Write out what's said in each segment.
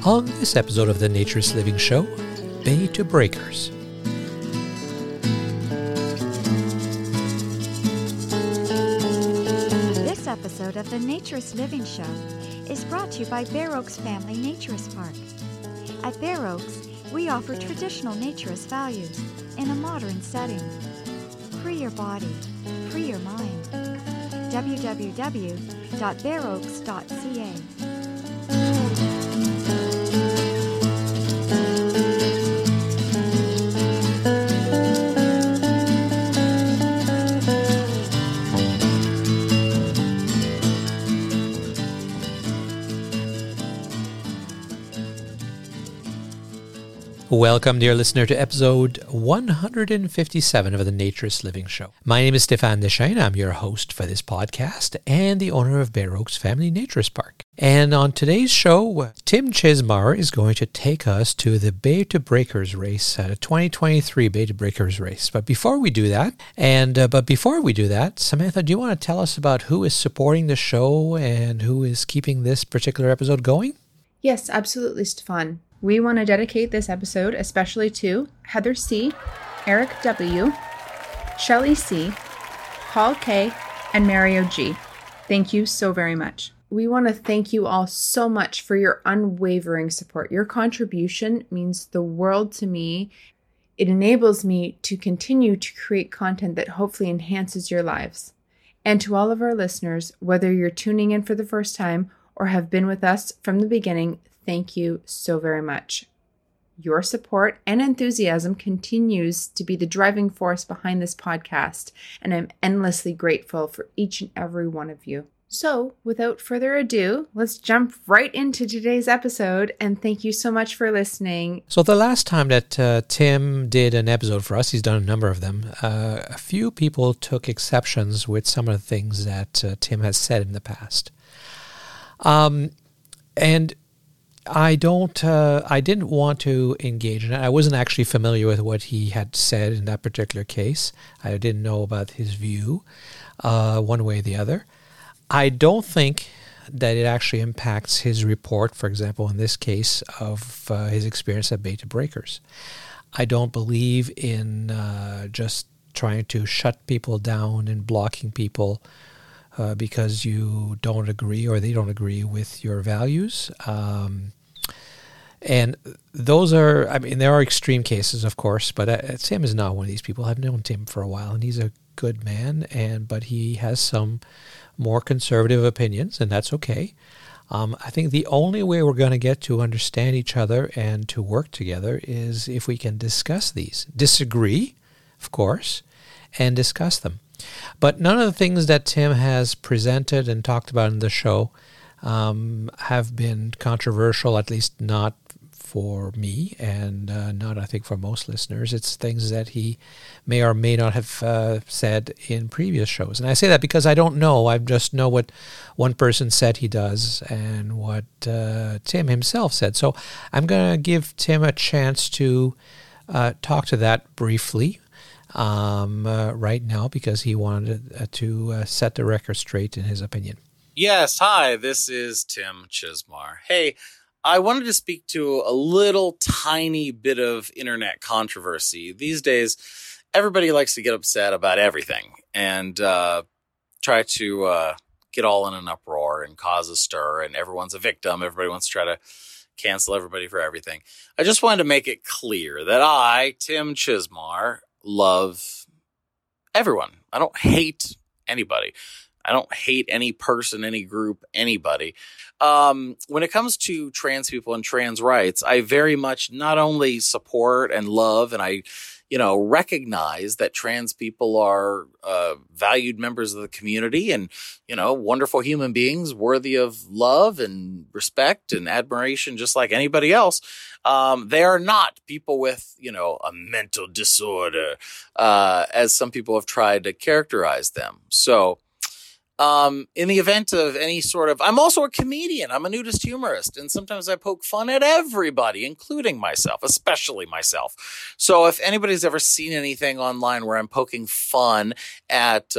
On this episode of the Naturist Living Show, Bay to Breakers. This episode of the Naturist Living Show is brought to you by Bare Oaks Family Naturist Park. At Bare Oaks, we offer traditional naturist values in a modern setting. Free your body, free your mind. www.bareoaks.ca. Welcome, dear listener, to episode 157 of the Naturist Living Show. My name is Stéphane Deschênes. I'm your host for this podcast and the owner of Bare Oaks Family Naturist Park. And on today's show, Tim Chizmar is going to take us to the Bay to Breakers race, 2023 Bay to Breakers race. But before we do that, Samantha, do you want to tell us about who is supporting the show and who is keeping this particular episode going? Yes, absolutely, Stéphane. We want to dedicate this episode especially to Heather C., Eric W., Shelley C., Paul K., and Mario G. Thank you so very much. We want to thank you all so much for your unwavering support. Your contribution means the world to me. It enables me to continue to create content that hopefully enhances your lives. And to all of our listeners, whether you're tuning in for the first time or have been with us from the beginning, thank you so very much. Your support and enthusiasm continues to be the driving force behind this podcast, and I'm endlessly grateful for each and every one of you. So, without further ado, let's jump right into today's episode, and thank you so much for listening. So the last time that Tim did an episode for us, he's done a number of them, a few people took exceptions with some of the things that Tim has said in the past. And I didn't want to engage in it. I wasn't actually familiar with what he had said in that particular case. I didn't know about his view, one way or the other. I don't think that it actually impacts his report, for example, in this case, of his experience at Bay to Breakers. I don't believe in just trying to shut people down and blocking people because you don't agree or they don't agree with your values. And those are, there are extreme cases, of course, but Tim is not one of these people. I've known Tim for a while, and he's a good man, but he has some more conservative opinions, and that's okay. I think the only way we're going to get to understand each other and to work together is if we can discuss these. Disagree, of course, and discuss them. But none of the things that Tim has presented and talked about in the show have been controversial, at least not for me and not, I think, for most listeners. It's things that he may or may not have said in previous shows. And I say that because I don't know. I just know what one person said he does and what Tim himself said. So I'm going to give Tim a chance to talk to that briefly right now because he wanted to set the record straight in his opinion. Yes, hi, this is Tim Chizmar. Hey, I wanted to speak to a little tiny bit of internet controversy. These days, everybody likes to get upset about everything and try to get all in an uproar and cause a stir, and everyone's a victim. Everybody wants to try to cancel everybody for everything. I just wanted to make it clear that I, Tim Chizmar, love everyone. I don't hate anybody. I don't hate any person, any group, anybody. When it comes to trans people and trans rights, I very much not only support and love, and I, recognize that trans people are valued members of the community and, wonderful human beings worthy of love and respect and admiration, just like anybody else. They are not people with, a mental disorder, as some people have tried to characterize them. So, in the event of any sort of, I'm also a comedian. I'm a nudist humorist. And sometimes I poke fun at everybody, including myself, especially myself. So if anybody's ever seen anything online where I'm poking fun at,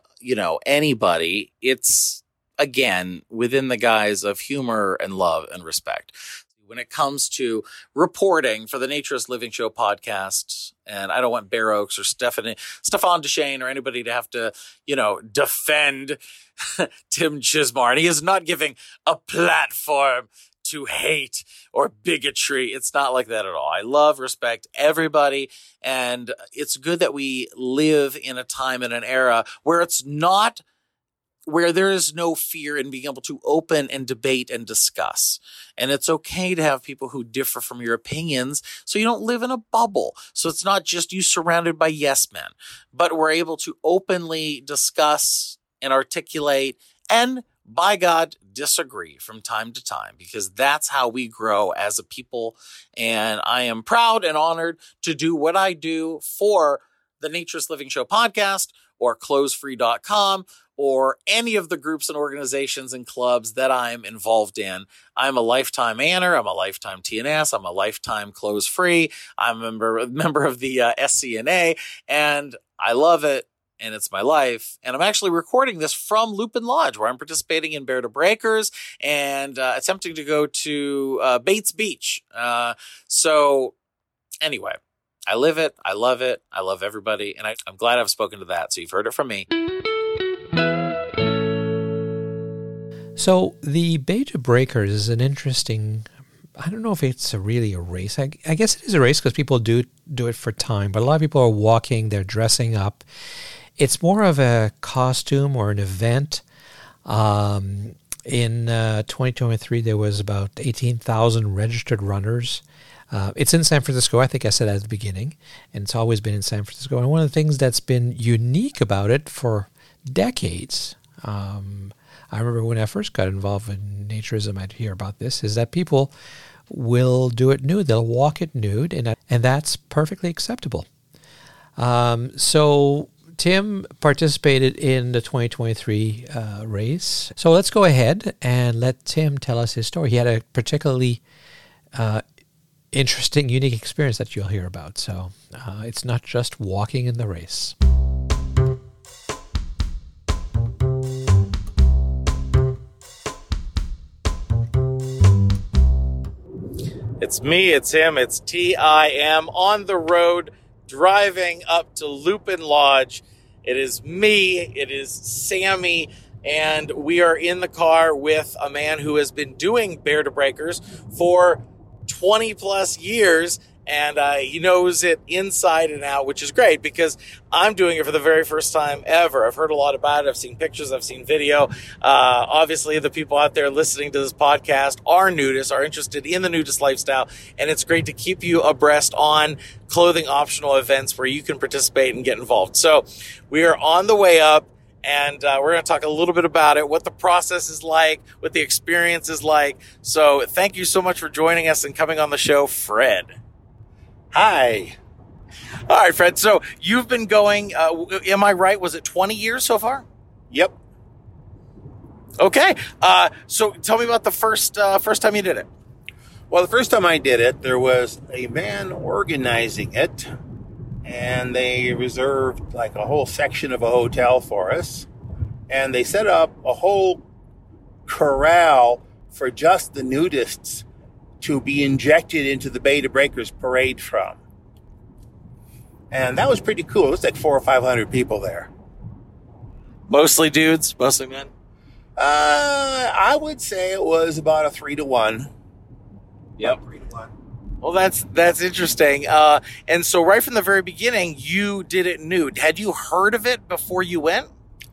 anybody, it's again, within the guise of humor and love and respect. when it comes to reporting for the Naturist Living Show podcast. And I don't want Bear Oaks or Stefan Deshane or anybody to have to, defend Tim Chismar. And he is not giving a platform to hate or bigotry. It's not like that at all. I love, respect everybody. And it's good that we live in a time and an era where where there is no fear in being able to open and debate and discuss. And it's okay to have people who differ from your opinions so you don't live in a bubble. So it's not just you surrounded by yes men, but we're able to openly discuss and articulate and, by God, disagree from time to time, because that's how we grow as a people. And I am proud and honored to do what I do for the Naturist Living Show podcast or closefree.com or any of the groups and organizations and clubs that I'm involved in. I'm a lifetime Anner. I'm a lifetime TNS. I'm a lifetime Close Free. I'm a member of the SCNA, and I love it. And it's my life. And I'm actually recording this from Lupin Lodge, where I'm participating in Bear to Breakers and attempting to go to Bates Beach. So anyway, I live it. I love it. I love everybody. And I'm glad I've spoken to that. So you've heard it from me. So the Beta Breakers is an interesting, I don't know if it's really a race. I guess it is a race because people do it for time, but a lot of people are walking, they're dressing up. It's more of a costume or an event. In 2023, there was about 18,000 registered runners. It's in San Francisco, I think I said at the beginning, and it's always been in San Francisco. And one of the things that's been unique about it for decades, I remember when I first got involved in naturism, I'd hear about this, is that people will do it nude. They'll walk it nude, and that's perfectly acceptable. So Tim participated in the 2023 race. So let's go ahead and let Tim tell us his story. He had a particularly interesting, unique experience that you'll hear about. So it's not just walking in the race. It's me, it's him, it's TIM on the road driving up to Lupin Lodge. It is me, it is Sammy, and we are in the car with a man who has been doing Bear to Breakers for 20 plus years, and he knows it inside and out, which is great because I'm doing it for the very first time ever. I've heard a lot about it. I've seen pictures. I've seen video. Obviously, the people out there listening to this podcast are nudists, are interested in the nudist lifestyle, and it's great to keep you abreast on clothing optional events where you can participate and get involved. So we are on the way up, and we're going to talk a little bit about it, what the process is like, what the experience is like. So thank you so much for joining us and coming on the show, Fred. Hi. All right, Fred. So you've been going, am I right? Was it 20 years so far? Yep. Okay. So tell me about the first time you did it. Well, the first time I did it, there was a man organizing it, and they reserved like a whole section of a hotel for us, and they set up a whole corral for just the nudists to be injected into the Beta Breakers parade from. And that was pretty cool. It was like 400 or 500 people there. Mostly dudes, mostly men? I would say it was about a 3-to-1. Yep. 3-to-1. Well, that's interesting. And so right from the very beginning, you did it nude. Had you heard of it before you went?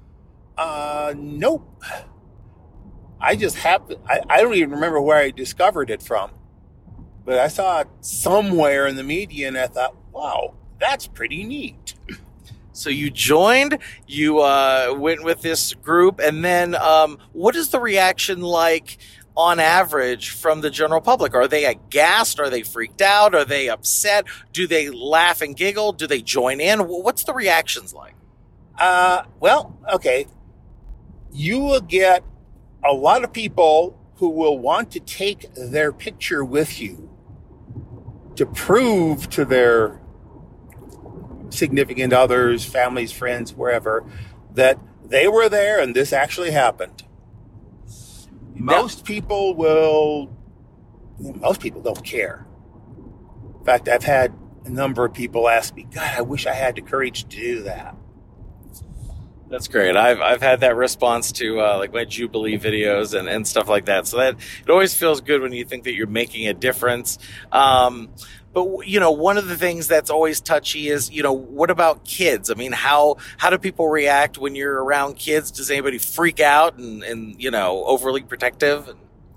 Nope. I just happened, I don't even remember where I discovered it from, but I saw it somewhere in the media and I thought, wow, that's pretty neat. So you joined, you went with this group, and then what is the reaction like on average from the general public? Are they aghast? Are they freaked out? Are they upset? Do they laugh and giggle? Do they join in? What's the reactions like? Well, okay. You will get a lot of people who will want to take their picture with you to prove to their significant others, families, friends, wherever, that they were there and this actually happened. Most people will most people don't care. In fact, I've had a number of people ask me, God, I wish I had the courage to do that. That's great. I've had that response to like my Jubilee videos and stuff like that. So that it always feels good when you think that you're making a difference. But, you know, one of the things that's always touchy is, you know, what about kids? I mean, how do people react when you're around kids? Does anybody freak out and you know, overly protective?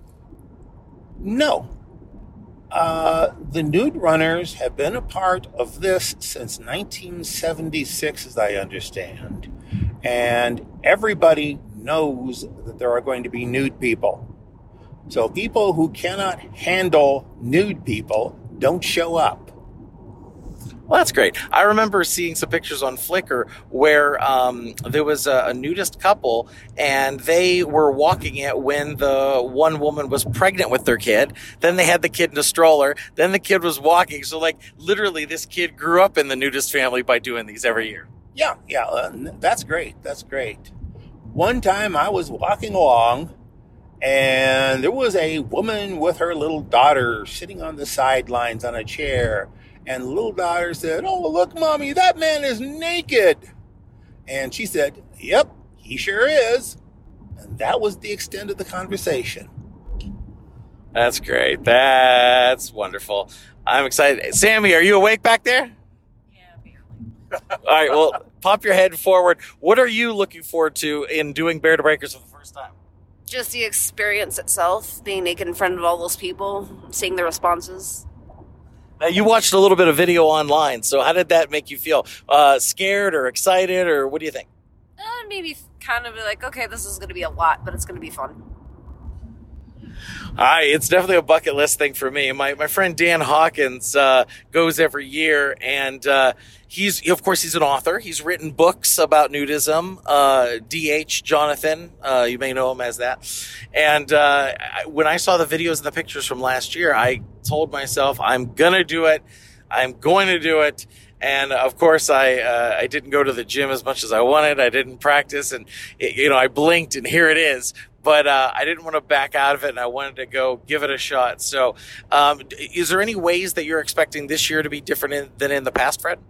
No. The nude runners have been a part of this since 1976, as I understand. And everybody knows that there are going to be nude people. So people who cannot handle nude people don't show up. Well, that's great. I remember seeing some pictures on Flickr where there was a nudist couple, and they were walking it when the one woman was pregnant with their kid. Then they had the kid in a stroller. Then the kid was walking. So, like, literally, this kid grew up in the nudist family by doing these every year. Yeah, that's great. That's great. One time I was walking along, and there was a woman with her little daughter sitting on the sidelines on a chair. And the little daughter said, "Oh, look, Mommy, that man is naked." And she said, "Yep, he sure is." And that was the extent of the conversation. That's great. That's wonderful. I'm excited. Sammy, are you awake back there? All right, well, pop your head forward. What are you looking forward to in doing Bear to Breakers for the first time? Just the experience itself, being naked in front of all those people, seeing the responses. Now, you watched a little bit of video online, so how did that make you feel? Scared or excited, or what do you think? Maybe kind of like, okay, this is going to be a lot, but it's going to be fun. All right, it's definitely a bucket list thing for me. My friend Dan Hawkins goes every year, and he's an author. He's written books about nudism. D.H. Jonathan, you may know him as that. And when I saw the videos and the pictures from last year, I told myself, I'm going to do it. I'm going to do it. And of course, I didn't go to the gym as much as I wanted. I didn't practice, and I blinked, and here it is. But I didn't want to back out of it, and I wanted to go give it a shot. So, is there any ways that you're expecting this year to be different than in the past, Fred?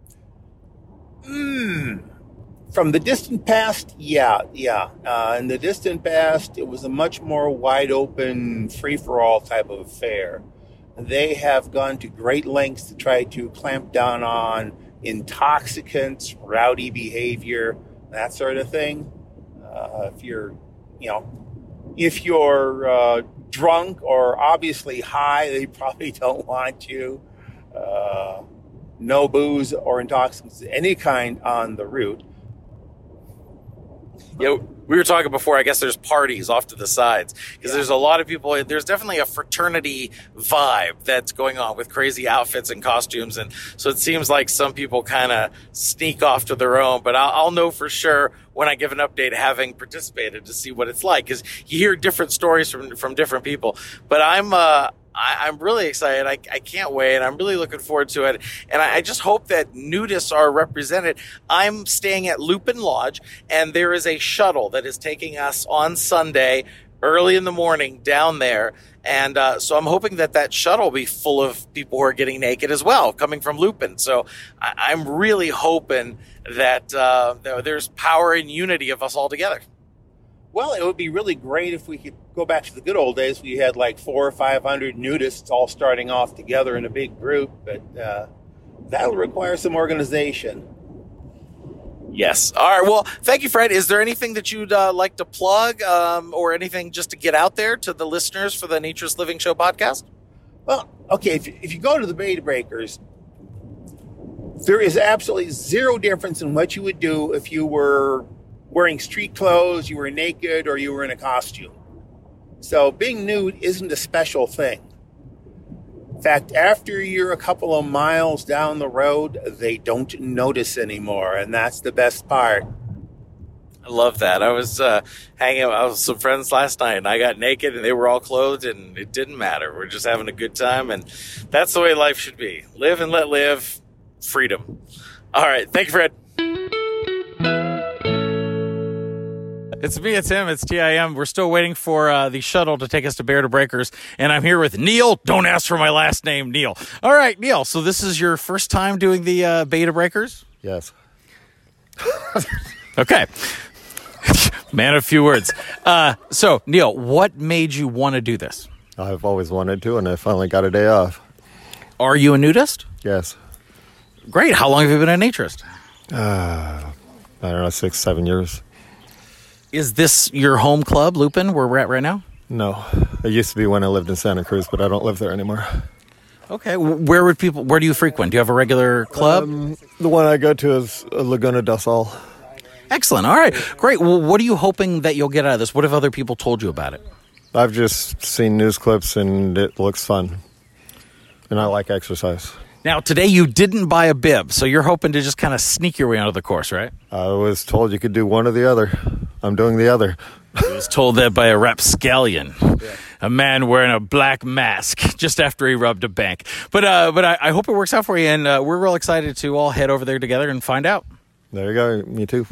From the distant past, yeah. In the distant past, it was a much more wide open, free-for-all type of affair. They have gone to great lengths to try to clamp down on intoxicants, rowdy behavior, that sort of thing. If you're drunk or obviously high, they probably don't want you. No booze or intoxicants of any kind on the route. Yeah, we were talking before, I guess there's parties off to the sides because there's a lot of people. There's definitely a fraternity vibe that's going on with crazy outfits and costumes. And so it seems like some people kind of sneak off to their own, but I'll know for sure when I give an update having participated to see what it's like, because you hear different stories from different people. But I'm really excited. I can't wait. And I'm really looking forward to it. And I just hope that nudists are represented. I'm staying at Lupin Lodge, and there is a shuttle that is taking us on Sunday early in the morning down there. And so I'm hoping that shuttle will be full of people who are getting naked as well, coming from Lupin. So I'm really hoping that there's power and unity of us all together. Well, it would be really great if we could go back to the good old days. We had like 400 or 500 nudists all starting off together in a big group, but that'll require some organization. Yes. All right. Well, thank you, Fred. Is there anything that you'd like to plug or anything just to get out there to the listeners for the Naturist Living Show podcast? Well, okay. If you go to the Bear to Breakers, there is absolutely zero difference in what you would do if you were wearing street clothes, you were naked, or you were in a costume. So being nude isn't a special thing. In fact, after you're a couple of miles down the road, they don't notice anymore, and that's the best part. I love that. I was hanging out with some friends last night, and I got naked, and they were all clothed, and it didn't matter. We're just having a good time, and that's the way life should be. Live and let live. Freedom. All right. Thank you, Fred. It's me, it's him, it's TIM. We're still waiting for the shuttle to take us to Bear to Breakers, and I'm here with Neil. Don't ask for my last name, Neil. All right, Neil, so this is your first time doing the Beta Breakers? Yes. Okay. Man of few words. So, Neil, what made you want to do this? I've always wanted to, and I finally got a day off. Are you a nudist? Yes. Great. How long have you been a naturist? I don't know, 6-7 years. Is this your home club, Lupin, where we're at right now? No. It used to be when I lived in Santa Cruz, but I don't live there anymore. Okay. Where do you frequent? Do you have a regular club? The one I go to is Laguna del Sol. Excellent. All right. Great. Well, what are you hoping that you'll get out of this? What have other people told you about it? I've just seen news clips, and it looks fun. And I like exercise. Now, today you didn't buy a bib, so you're hoping to just kind of sneak your way onto the course, right? I was told you could do one or the other. I'm doing the other. I was told that by a rapscallion, a man wearing a black mask just after he robbed a bank. But I hope it works out for you, and we're real excited to all head over there together and find out. There you go. Me too.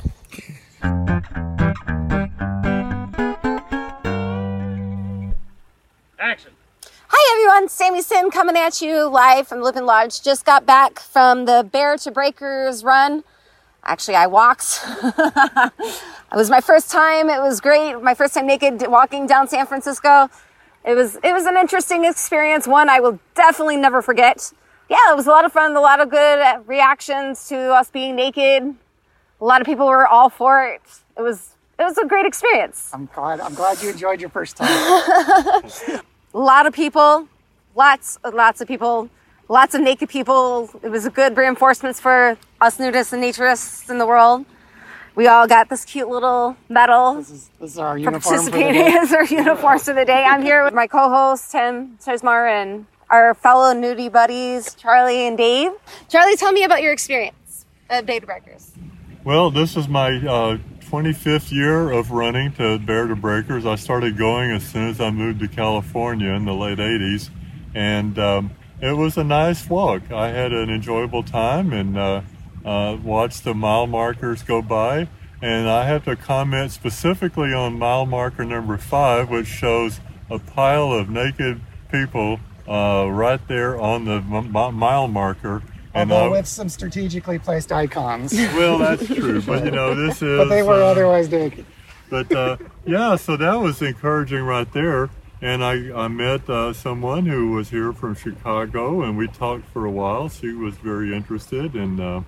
Action. Hi everyone, Sammy Sim coming at you live from Lupin Lodge. Just got back from the Bear to Breakers run. Actually, I walked. It was my first time. It was great. My first time naked walking down San Francisco. It was an interesting experience. One I will definitely never forget. Yeah, it was a lot of fun. A lot of good reactions to us being naked. A lot of people were all for it. It was a great experience. I'm glad you enjoyed your first time. A lot of people, lots of people, lots of naked people. It was a good reinforcements for us nudists and naturists in the world. We all got this cute little medal. This is our for uniform participating for the day. as our uniforms for the day. I'm here with my co-host Tim Chesmar and our fellow nudie buddies Charlie and Dave. Charlie, tell me about your experience at Beta Breakers. Well, this is my 25th year of running to Bear to Breakers. I started going as soon as I moved to California in the late 80s, and it was a nice walk. I had an enjoyable time and watched the mile markers go by, and I have to comment specifically on mile marker number 5, which shows a pile of naked people right there on the mile marker. Although with some strategically placed icons. Well, that's true, but this is... But they were otherwise naked. But yeah, so that was encouraging right there. And I met someone who was here from Chicago, and we talked for a while. She was very interested, and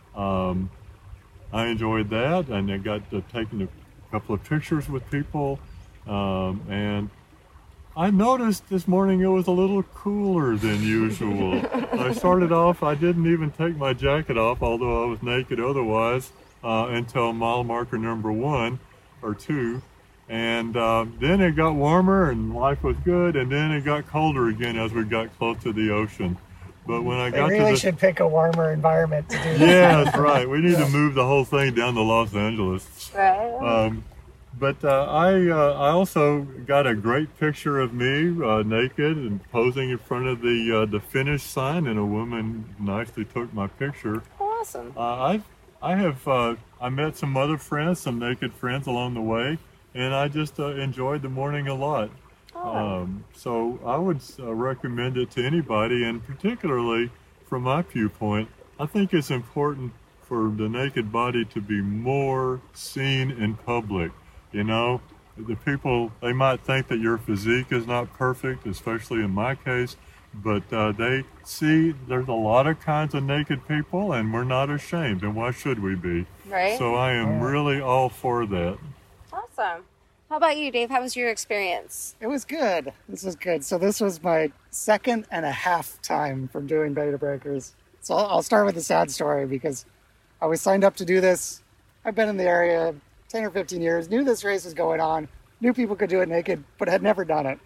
I enjoyed that. And I got to taking a couple of pictures with people. And I noticed this morning it was a little cooler than usual. I started off, I didn't even take my jacket off, although I was naked otherwise, until mile marker number 1 or 2. And then it got warmer and life was good, and then it got colder again as we got close to the ocean. But when I got They really should pick a warmer environment to do this. Yeah, that's right. We need to move the whole thing down to Los Angeles. Right. But I also got a great picture of me naked and posing in front of the finish sign, and a woman nicely took my picture. Awesome. I met some other friends, some naked friends along the way, and I just enjoyed the morning a lot. So I would recommend it to anybody, and particularly from my viewpoint, I think it's important for the naked body to be more seen in public. The people, they might think that your physique is not perfect, especially in my case, but they see there's a lot of kinds of naked people, and we're not ashamed, and why should we be? Right. So I am really all for that. Awesome. How about you, Dave? How was your experience? It was good. This was good. So this was my 2.5 time from doing Beta Breakers. So I'll start with a sad story, because I was signed up to do this. I've been in the area 10 or 15 years, knew this race was going on, knew people could do it naked, but had never done it.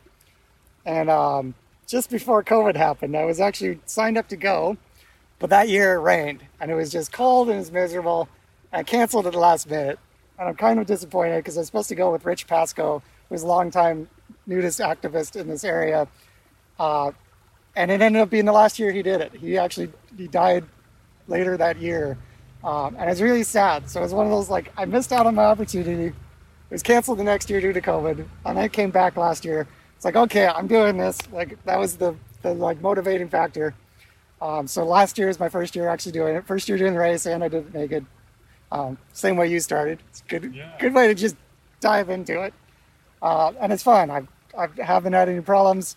And just before COVID happened, I was actually signed up to go, but that year it rained, and it was just cold and it was miserable. I canceled at the last minute, and I'm kind of disappointed because I was supposed to go with Rich Pascoe, who's a longtime nudist activist in this area, and it ended up being the last year he did it. He died later that year. And it's really sad. So it's one of those, I missed out on my opportunity, was canceled the next year due to COVID, and I came back last year. It's like, okay, I'm doing this. Like, that was the like motivating factor. So last year is my first year actually doing it. First year doing the race, and I did it naked. Same way you started. It's good way to just dive into it. And it's fun. I haven't had any problems.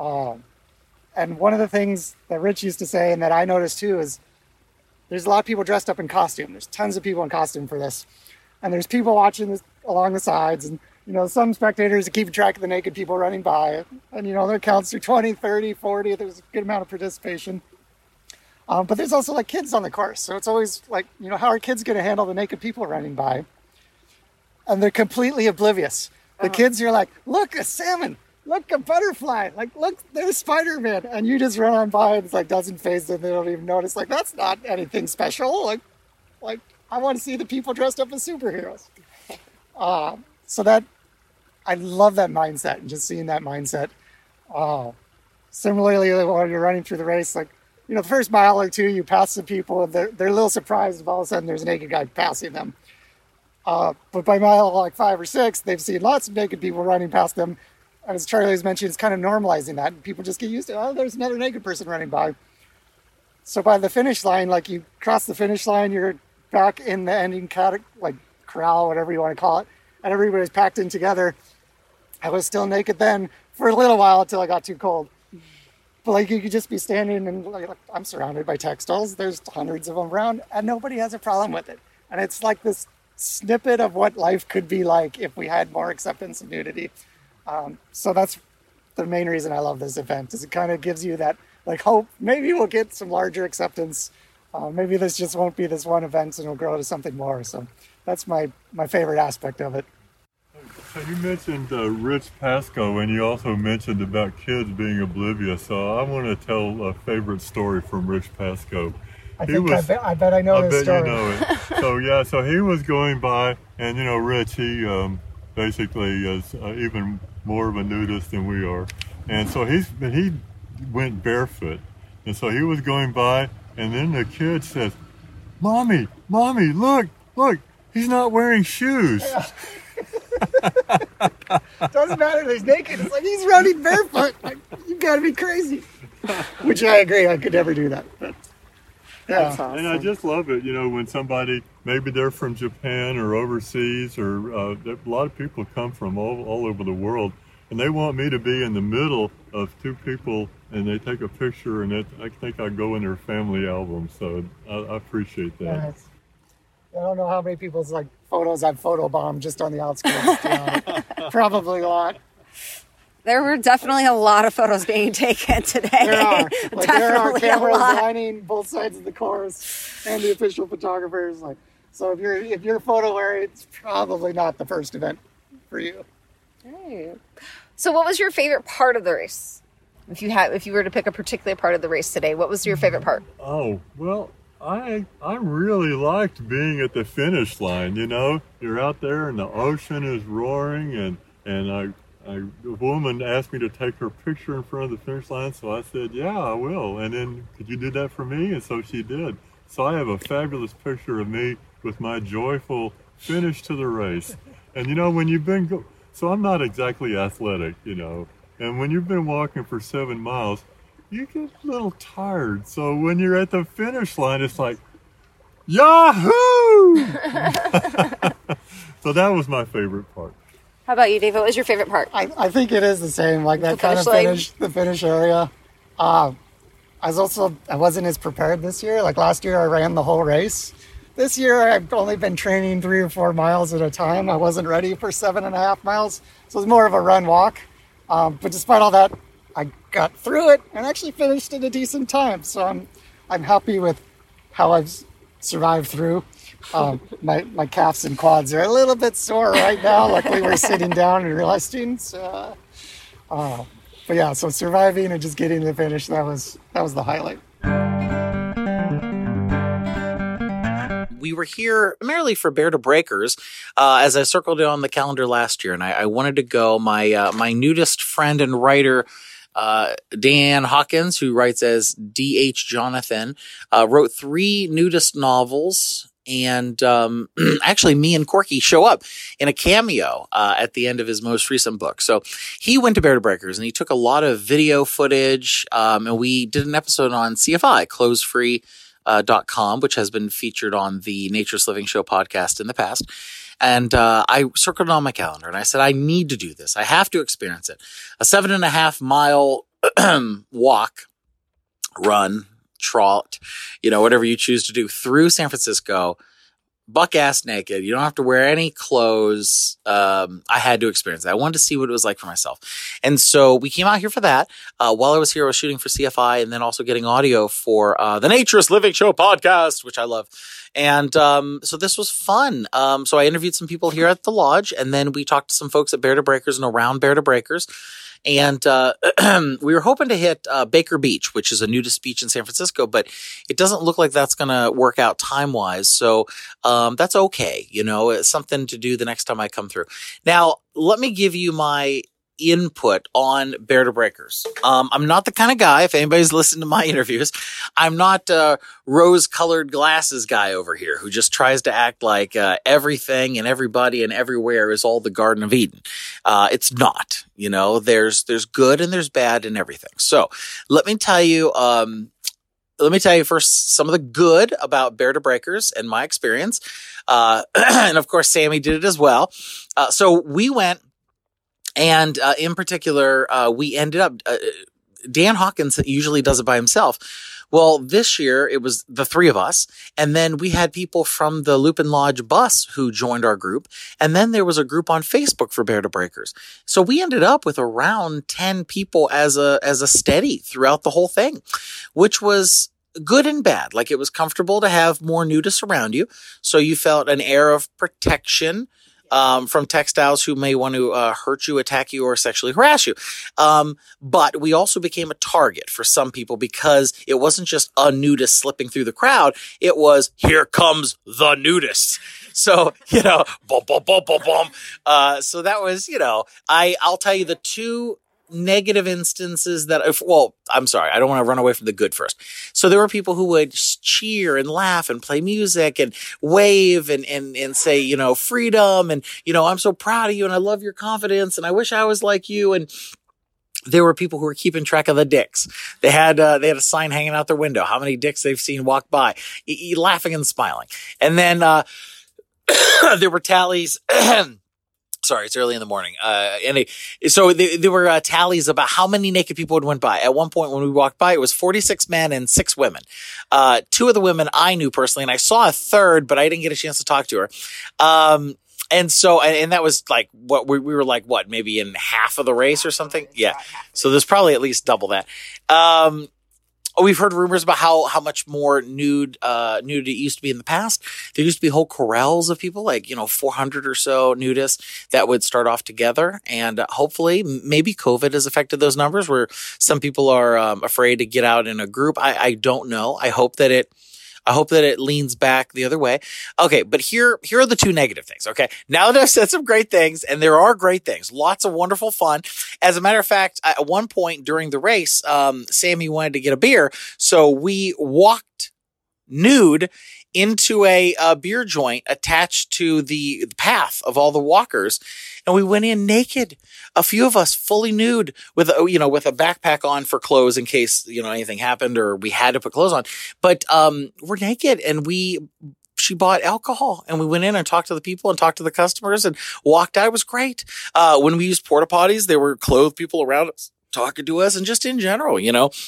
And one of the things that Rich used to say, and that I noticed too, is there's a lot of people dressed up in costume. There's tons of people in costume for this. And there's people watching this along the sides, and some spectators are keeping track of the naked people running by. And there counts through 20, 30, 40. There's a good amount of participation. But there's also like kids on the course. So it's always like, how are kids going to handle the naked people running by? And they're completely oblivious. The kids are like, look, a salmon, look, a butterfly, like, look, there's Spider-Man. And you just run on by and it's like, doesn't faze them. They don't even notice. Like, that's not anything special. Like I want to see the people dressed up as superheroes. So that, I love that mindset, and just seeing that mindset. Similarly, when you're running through the race, like, the first mile or two, you pass some people, and they're a little surprised if all of a sudden there's a naked guy passing them. But by mile like 5 or 6, they've seen lots of naked people running past them. And as Charlie's mentioned, it's kind of normalizing that. And people just get used to, there's another naked person running by. So by the finish line, like, you cross the finish line, you're back in the ending corral, whatever you want to call it. And everybody's packed in together. I was still naked then for a little while until I got too cold. But like, you could just be standing and like I'm surrounded by textiles. There's hundreds of them around, and nobody has a problem with it. And it's like this snippet of what life could be like if we had more acceptance of nudity. So that's the main reason I love this event, is it kind of gives you that like hope. Maybe we'll get some larger acceptance. Maybe this just won't be this one event and it'll grow to something more. So that's my favorite aspect of it. So you mentioned Rich Pascoe, and you also mentioned about kids being oblivious. So I want to tell a favorite story from Rich Pascoe. I bet I know this story. You know it. So he was going by, and Rich, he basically is even more of a nudist than we are, and so he went barefoot, and so he was going by, and then the kid says, "Mommy, look, he's not wearing shoes." Yeah. Doesn't matter, he's naked. It's like, he's running barefoot. Like, you gotta be crazy. Which I agree, I could never do that. But, yeah. That's awesome. And I just love it, when somebody, maybe they're from Japan or overseas, or a lot of people come from all over the world, and they want me to be in the middle of two people, and they take a picture, and I think I go in their family album. So I appreciate that. Yeah, I don't know how many people's photos I've photobombed just on the outskirts. Probably a lot. There were definitely a lot of photos being taken today. There are. There are cameras lining both sides of the course, and the official photographers. So if you're photo worthy, it's probably not the first event for you. Hey. So what was your favorite part of the race? If you were to pick a particular part of the race today, what was your favorite part? Oh, well, I really liked being at the finish line. You're out there and the ocean is roaring, and the woman asked me to take her picture in front of the finish line, so I said, yeah, I will. And then, could you do that for me? And so she did. So I have a fabulous picture of me with my joyful finish to the race. And when you've been so I'm not exactly athletic, and when you've been walking for 7 miles, you get a little tired. So when you're at the finish line, it's like, Yahoo! So that was my favorite part. How about you, Dave? What was your favorite part? I think it is the same, like that kind of the finish area. I wasn't as prepared this year. Like last year, I ran the whole race. This year, I've only been training 3 or 4 miles at a time. I wasn't ready for 7.5 miles, so it was more of a run-walk. But despite all that, I got through it and actually finished at a decent time. So I'm happy with how I've survived through. My calves and quads are a little bit sore right now. Luckily, we're sitting down and resting. So, but yeah, so surviving and just getting to the finish, that was the highlight. We were here primarily for Bear to Breakers, as I circled it on the calendar last year, and I wanted to go. My nudist friend and writer, Dan Hawkins, who writes as D.H. Jonathan, wrote 3 nudist novels, And actually, me and Corky show up in a cameo at the end of his most recent book. So he went to Bear to Breakers and he took a lot of video footage. And we did an episode on CFI, closefree.com, which has been featured on the Nature's Living Show podcast in the past. And I circled it on my calendar and I said, I need to do this. I have to experience it. A 7.5 mile walk, run, trot, whatever you choose to do through San Francisco, buck ass naked. You don't have to wear any clothes. I had to experience that. I wanted to see what it was like for myself. And so we came out here for that. While I was here, I was shooting for CFI and then also getting audio for the Nature's Living Show podcast, which I love. And so this was fun. So I interviewed some people here at the lodge, and then we talked to some folks at Bear to Breakers and around Bear to Breakers. And we were hoping to hit Baker Beach, which is a nudist beach in San Francisco, but it doesn't look like that's going to work out time-wise. So that's okay. It's something to do the next time I come through. Now, let me give you my input on Bear to Breakers. I'm not the kind of guy, if anybody's listened to my interviews, I'm not a rose-colored glasses guy over here who just tries to act like everything and everybody and everywhere is all the Garden of Eden. It's not. There's good and there's bad in everything. So let me tell you first some of the good about Bear to Breakers and my experience. And of course, Sammy did it as well. So we went. And in particular, we ended up, Dan Hawkins usually does it by himself. Well, this year it was the three of us. And then we had people from the Lupin Lodge bus who joined our group. And then there was a group on Facebook for Bear to Breakers. So we ended up with around 10 people as a steady throughout the whole thing, which was good and bad. Like, it was comfortable to have more nudists around you. So you felt an air of protection from textiles who may want to hurt you, attack you, or sexually harass you. But we also became a target for some people because it wasn't just a nudist slipping through the crowd. It was, here comes the nudist. So, boom, boom, boom, boom, boom. So that was, I'll tell you the two negative instances that, I'm sorry, I don't want to run away from the good first. So there were people who would cheer and laugh and play music and wave and say, freedom. And, I'm so proud of you and I love your confidence and I wish I was like you. And there were people who were keeping track of the dicks. They had a sign hanging out their window, how many dicks they've seen walk by, laughing and smiling. And then, there were tallies. Sorry, it's early in the morning. So there were tallies about how many naked people had went by. At one point when we walked by, it was 46 men and 6 women. 2 of the women I knew personally, and I saw a third, but I didn't get a chance to talk to her. And that was like we were like, maybe in half of the race or something? Yeah. So there's probably at least double that. We've heard rumors about how much more nudity used to be in the past. There used to be whole corrals of people, like, 400 or so nudists that would start off together. And hopefully, maybe COVID has affected those numbers where some people are afraid to get out in a group. I don't know. I hope that it leans back the other way. Okay, but here are the 2 negative things, okay? Now that I've said some great things, and there are great things, lots of wonderful fun. As a matter of fact, at one point during the race, Sammy wanted to get a beer, so we walked nude into a beer joint attached to the path of all the walkers. And we went in naked, a few of us fully nude with a backpack on for clothes in case, anything happened or we had to put clothes on. But we're naked and she bought alcohol and we went in and talked to the people and talked to the customers and walked out. It was great. When we used porta potties, there were clothed people around us talking to us and just in general,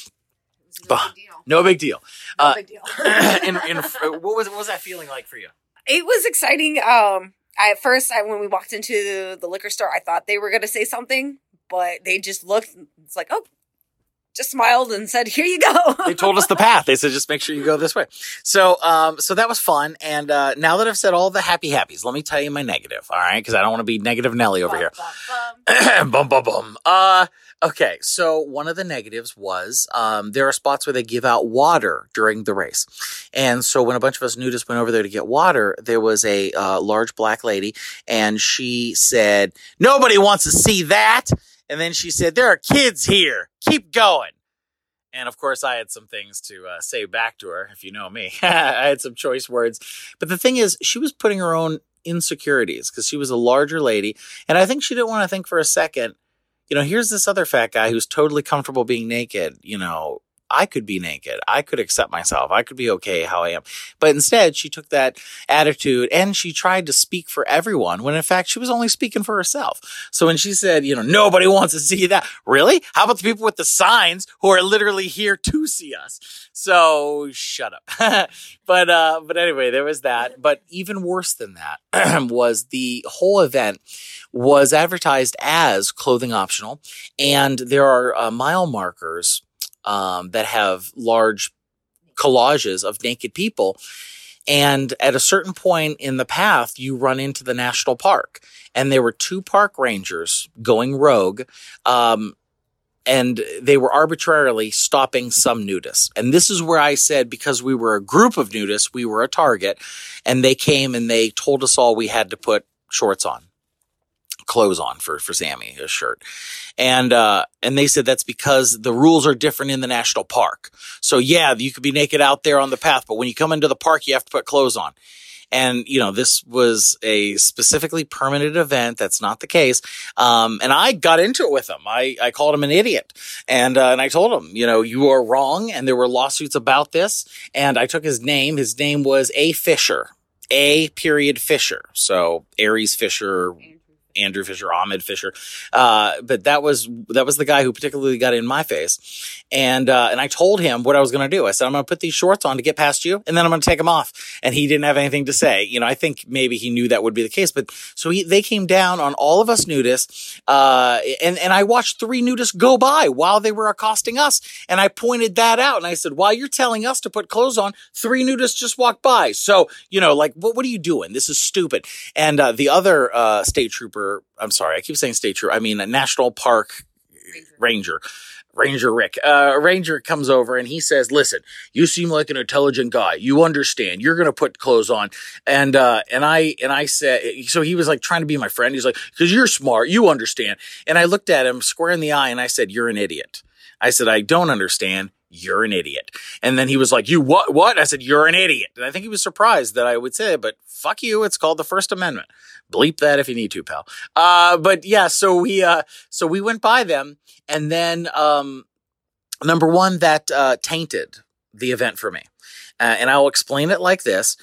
No big deal. No big deal. What was that feeling like for you? It was exciting. At first, when we walked into the liquor store, I thought they were going to say something, but they just looked. It's like, oh, just smiled and said, "Here you go." They told us the path. They said, "Just make sure you go this way." So that was fun. And now that I've said all the happies, let me tell you my negative. All right, because I don't want to be negative Nelly over here. Bum bum bum. Okay, so one of the negatives was there are spots where they give out water during the race. And so when a bunch of us nudists went over there to get water, there was a large black lady, and she said, "Nobody wants to see that." And then she said, "There are kids here. Keep going." And of course, I had some things to say back to her, if you know me. I had some choice words. But the thing is, she was putting her own insecurities because she was a larger lady. And I think she didn't want to think for a second, here's this other fat guy who's totally comfortable being naked. I could be naked. I could accept myself. I could be okay how I am. But instead, she took that attitude and she tried to speak for everyone when in fact she was only speaking for herself. So when she said, nobody wants to see that. Really? How about the people with the signs who are literally here to see us? So shut up. But anyway, there was that. But even worse than that was the whole event was advertised as clothing optional. And there are mile markers that have large collages of naked people. And at a certain point in the path, you run into the national park. And there were 2 park rangers going rogue. And they were arbitrarily stopping some nudists. And this is where I said, because we were a group of nudists, we were a target. And they came and they told us all we had to put shorts on. Clothes on for Sammy, a shirt. And they said that's because the rules are different in the national park. So yeah, you could be naked out there on the path, but when you come into the park, you have to put clothes on. And, this was a specifically permitted event. That's not the case. And I got into it with him. I called him an idiot. And I told him, you are wrong. And there were lawsuits about this. And I took his name. His name was A. Fisher. A. Fisher. So Aries Fisher, Andrew Fisher, Ahmed Fisher. But that was the guy who particularly got in my face. And I told him what I was going to do. I said, I'm going to put these shorts on to get past you, and then I'm going to take them off. And he didn't have anything to say. I think maybe he knew that would be the case. But so they came down on all of us nudists. And I watched 3 nudists go by while they were accosting us. And I pointed that out. And I said, while you're telling us to put clothes on, 3 nudists just walked by. So, what are you doing? This is stupid. And the other state trooper, I'm sorry, I keep saying state trooper. I mean, a national park ranger Rick. Ranger comes over and he says, listen, you seem like an intelligent guy. You understand. You're going to put clothes on. And I said, so he was like trying to be my friend. He's like, because you're smart. You understand. And I looked at him square in the eye and I said, you're an idiot. I said, I don't understand. You're an idiot. And then he was like, you what? I said, you're an idiot. And I think he was surprised that I would say it, but fuck you. It's called the First Amendment. Bleep that if you need to, pal. But yeah, so we went by them. And then, number one, that tainted the event for me. And I'll explain it like this.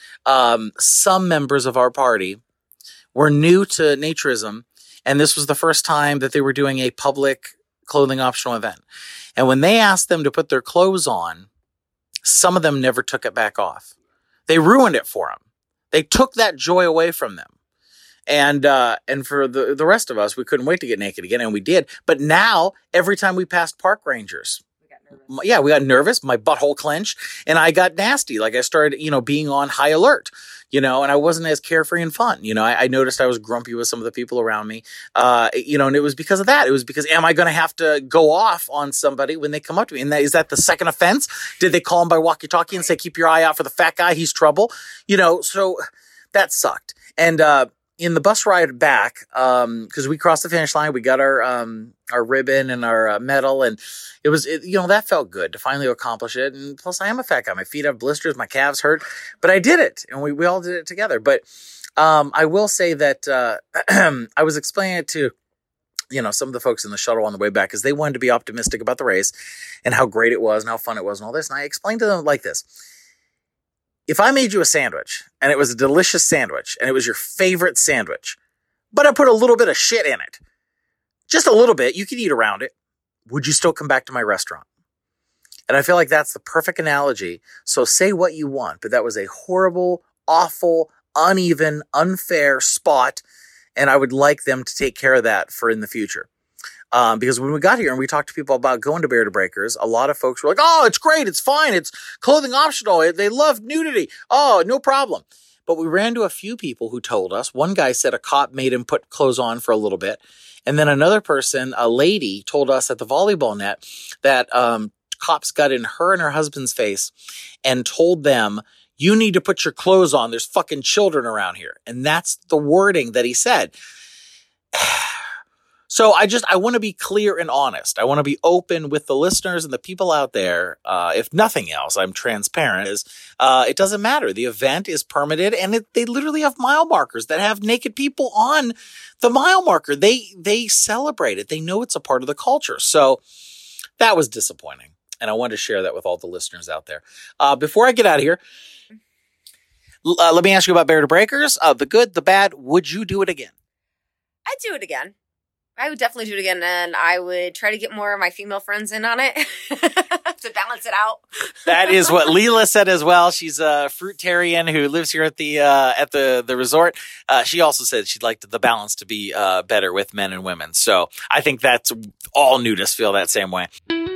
Some members of our party were new to naturism. And this was the first time that they were doing a public clothing optional event. And when they asked them to put their clothes on, some of them never took it back off. They ruined it for them. They took that joy away from them. And for the rest of us, we couldn't wait to get naked again, and we did. But now, every time we passed park rangers, we got nervous. My butthole clenched, and I got nasty. Like I started, being on high alert, and I wasn't as carefree and fun. I noticed I was grumpy with some of the people around me, and it was because of that. It was because, am I going to have to go off on somebody when they come up to me? And is that the second offense? Did they call him by walkie-talkie and say, keep your eye out for the fat guy? He's trouble. So that sucked. And, in the bus ride back, because we crossed the finish line, we got our ribbon and our medal, and it was, that felt good to finally accomplish it. And plus, I am a fat guy. My feet have blisters, my calves hurt, but I did it, and we all did it together. But I will say that I was explaining it to some of the folks in the shuttle on the way back because they wanted to be optimistic about the race and how great it was and how fun it was and all this. And I explained to them like this. If I made you a sandwich and it was a delicious sandwich and it was your favorite sandwich, but I put a little bit of shit in it, just a little bit, you could eat around it, would you still come back to my restaurant? And I feel like that's the perfect analogy. So say what you want, but that was a horrible, awful, uneven, unfair spot. And I would like them to take care of that for in the future. Because when we got here and we talked to people about going to Bear to Breakers, a lot of folks were like, oh, it's great. It's fine. It's clothing optional. They love nudity. Oh, no problem. But we ran to a few people who told us. One guy said a cop made him put clothes on for a little bit. And then another person, a lady, told us at the volleyball net that cops got in her and her husband's face and told them, you need to put your clothes on. There's fucking children around here. And that's the wording that he said. So I want to be clear and honest. I want to be open with the listeners and the people out there. If nothing else, I'm transparent. It doesn't matter. The event is permitted, and they literally have mile markers that have naked people on the mile marker. They celebrate it. They know it's a part of the culture. So that was disappointing, and I wanted to share that with all the listeners out there. Before I get out of here, let me ask you about Bear to Breakers. The good, the bad. Would you do it again? I'd do it again. I would definitely do it again, and I would try to get more of my female friends in on it to balance it out. That is what Leela said as well. She's a fruitarian who lives here at the resort. She also said she'd like the balance to be better with men and women. So I think that's all nudists feel that same way.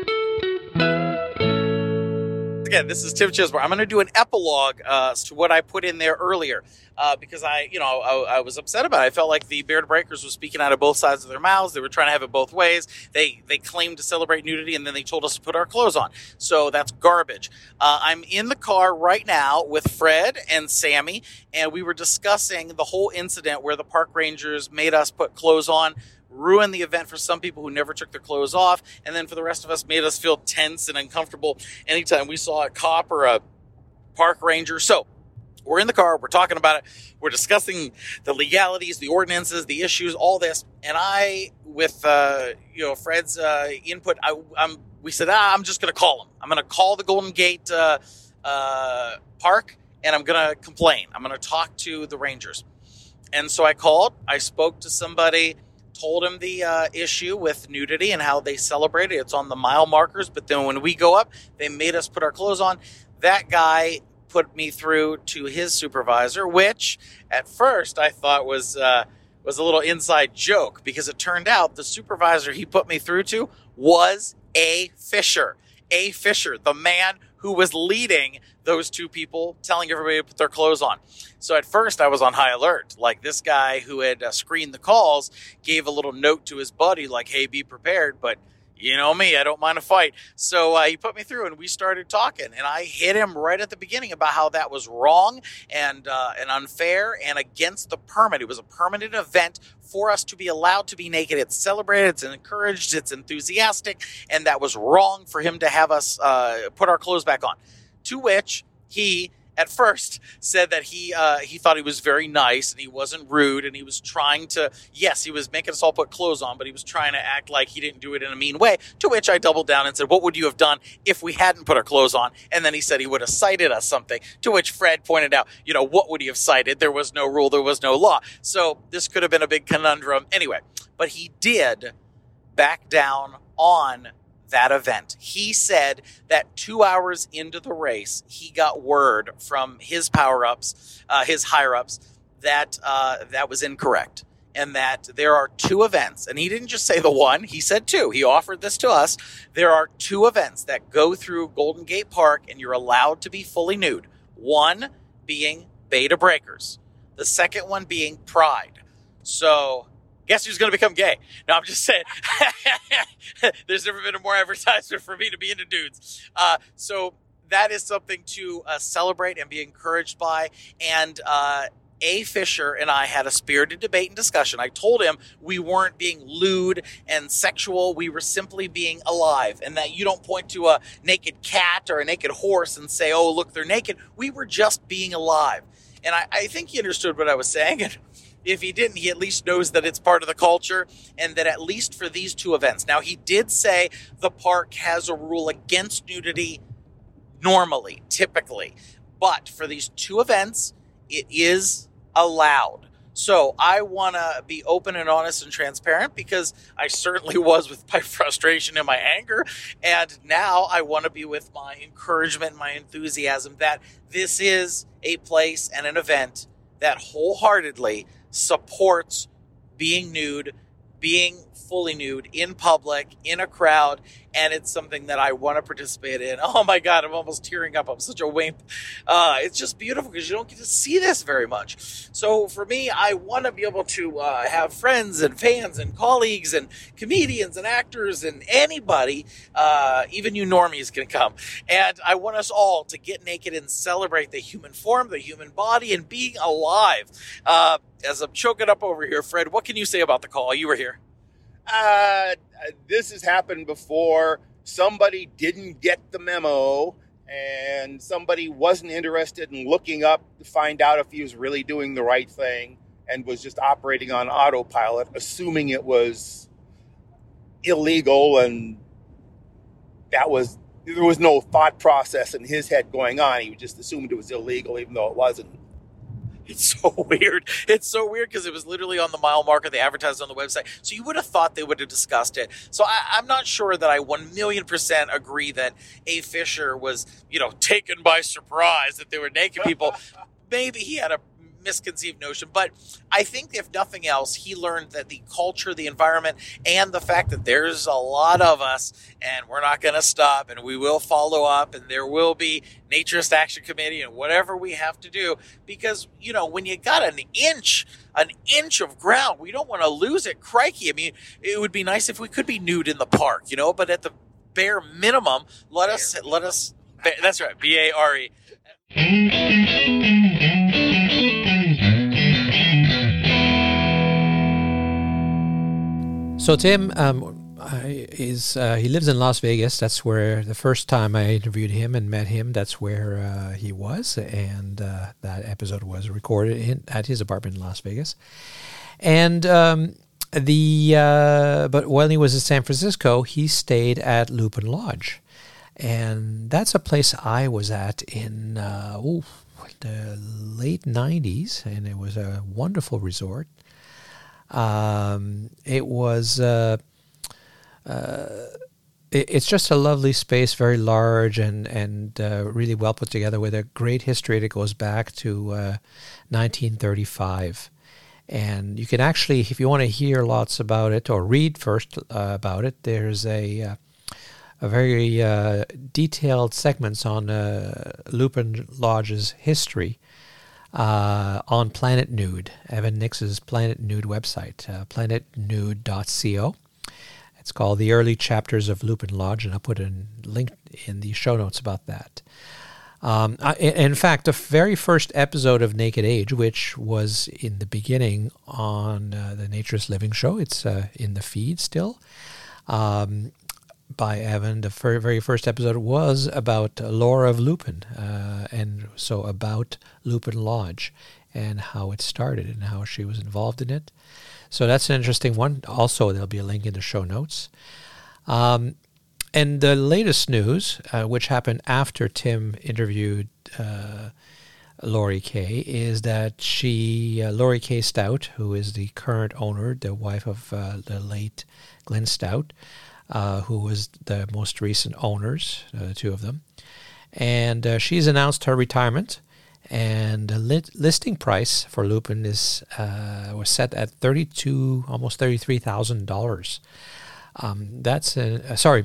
Again, this is Tim Chismore. I'm going to do an epilogue to what I put in there earlier because I was upset about it. I felt like the Bear to Breakers was speaking out of both sides of their mouths. They were trying to have it both ways. They claimed to celebrate nudity, and then they told us to put our clothes on. So that's garbage. I'm in the car right now with Fred and Sammy, and we were discussing the whole incident where the park rangers made us put clothes on, ruined the event for some people who never took their clothes off, and then for the rest of us made us feel tense and uncomfortable anytime we saw a cop or a park ranger. So we're in the car, we're talking about it, we're discussing the legalities, the ordinances, the issues, all this, and with Fred's input, we said, I'm just going to call him. I'm going to call the Golden Gate Park, and I'm going to complain. I'm going to talk to the rangers. And so I called, I spoke to somebody, told him the issue with nudity and how they celebrate it. It's on the mile markers, but then when we go up, they made us put our clothes on. That guy put me through to his supervisor, which at first I thought was a little inside joke, because it turned out the supervisor he put me through to was A. Fisher. A. Fisher, the man who was leading those two people, telling everybody to put their clothes on. So at first I was on high alert. Like, this guy who had screened the calls gave a little note to his buddy like, hey, be prepared. But you know me, I don't mind a fight. So he put me through and we started talking. And I hit him right at the beginning about how that was wrong and unfair and against the permit. It was a permitted event for us to be allowed to be naked. It's celebrated, it's encouraged, it's enthusiastic. And that was wrong for him to have us put our clothes back on. To which he, at first, said that he thought he was very nice and he wasn't rude, and he was trying to, yes, he was making us all put clothes on, but he was trying to act like he didn't do it in a mean way. To which I doubled down and said, what would you have done if we hadn't put our clothes on? And then he said he would have cited us something. To which Fred pointed out, what would he have cited? There was no rule, there was no law. So this could have been a big conundrum. Anyway, but he did back down on that event. He said that 2 hours into the race, he got word from his power-ups, his higher-ups, that that was incorrect, and that there are two events. And he didn't just say the one, he said two. He offered this to us. There are two events that go through Golden Gate Park, and you're allowed to be fully nude. One being Bay to Breakers. The second one being Pride. So guess who's going to become gay? No, I'm just saying. There's never been a more advertisement for me to be into dudes. So that is something to celebrate and be encouraged by. And A. Fisher and I had a spirited debate and discussion. I told him we weren't being lewd and sexual. We were simply being alive, and that you don't point to a naked cat or a naked horse and say, oh, look, they're naked. We were just being alive. And I think he understood what I was saying. And if he didn't, he at least knows that it's part of the culture, and that at least for these two events. Now, he did say the park has a rule against nudity normally, typically. But for these two events, it is allowed. So I want to be open and honest and transparent, because I certainly was with my frustration and my anger. And now I want to be with my encouragement, my enthusiasm that this is a place and an event that wholeheartedly supports being nude, being fully nude in public, in a crowd, and it's something that I want to participate in. Oh my God, I'm almost tearing up. I'm such a wimp. It's just beautiful because you don't get to see this very much. So for me, I want to be able to have friends and fans and colleagues and comedians and actors and anybody, even you normies can come. And I want us all to get naked and celebrate the human form, the human body, and being alive. As I'm choking up over here, Fred, what can you say about the call? You were here. This has happened before. Somebody didn't get the memo, and somebody wasn't interested in looking up to find out if he was really doing the right thing and was just operating on autopilot, assuming it was illegal, and there was no thought process in his head going on. He just assumed it was illegal, even though it wasn't. It's so weird. It's so weird because it was literally on the mile marker. They advertised on the website. So you would have thought they would have discussed it. So I'm not sure that I 1,000,000% agree that A. Fisher was, taken by surprise that they were naked people. Maybe he had a misconceived notion, but I think if nothing else, he learned that the culture, the environment, and the fact that there's a lot of us and we're not going to stop and we will follow up and there will be Naturist Action Committee and whatever we have to do, because when you got an inch of ground, we don't want to lose it. Crikey, I mean, it would be nice if we could be nude in the park, but at the bare minimum, let us that's right, BARE. So Tim he lives in Las Vegas. That's where the first time I interviewed him and met him, that's where he was, and that episode was recorded at his apartment in Las Vegas. And but when he was in San Francisco, he stayed at Lupin Lodge, and that's a place I was at in the late 90s, and it was a wonderful resort. It was it's just a lovely space, very large and really well put together, with a great history that goes back to 1935. And you can actually, if you want to hear lots about it or read first about it, there's a very detailed segments on Lupin Lodge's history on Planet Nude, Evan Nix's Planet Nude website, planetnude.co. It's called The Early Chapters of Lupin Lodge, and I'll put a link in the show notes about that. In fact, the very first episode of Naked Age, which was in the beginning on the Naturist Living Show, it's in the feed still, by Evan, the very first episode was about Laura of Lupin, and so about Lupin Lodge and how it started and how she was involved in it. So that's an interesting one. Also, there'll be a link in the show notes. And the latest news, which happened after Tim interviewed Lori Kay, is that Lori Kay Stout, who is the current owner, the wife of the late Glenn Stout, who was the most recent owners, the two of them. And she's announced her retirement, and the listing price for Lupin was set at almost $33,000. That's $33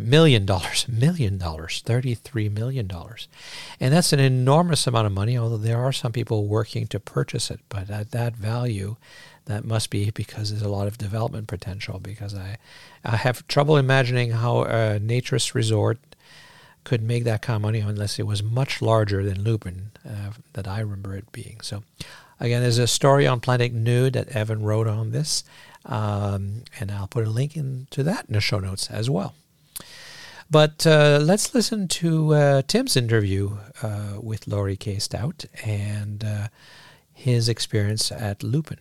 million. And that's an enormous amount of money, although there are some people working to purchase it. But at that value, that must be because there's a lot of development potential, because I have trouble imagining how a naturist resort could make that kind of money unless it was much larger than Lupin that I remember it being. So again, there's a story on Planet Nude that Evan wrote on this, and I'll put a link into that in the show notes as well. But let's listen to Tim's interview with Lori Kay Stout and his experience at Lupin.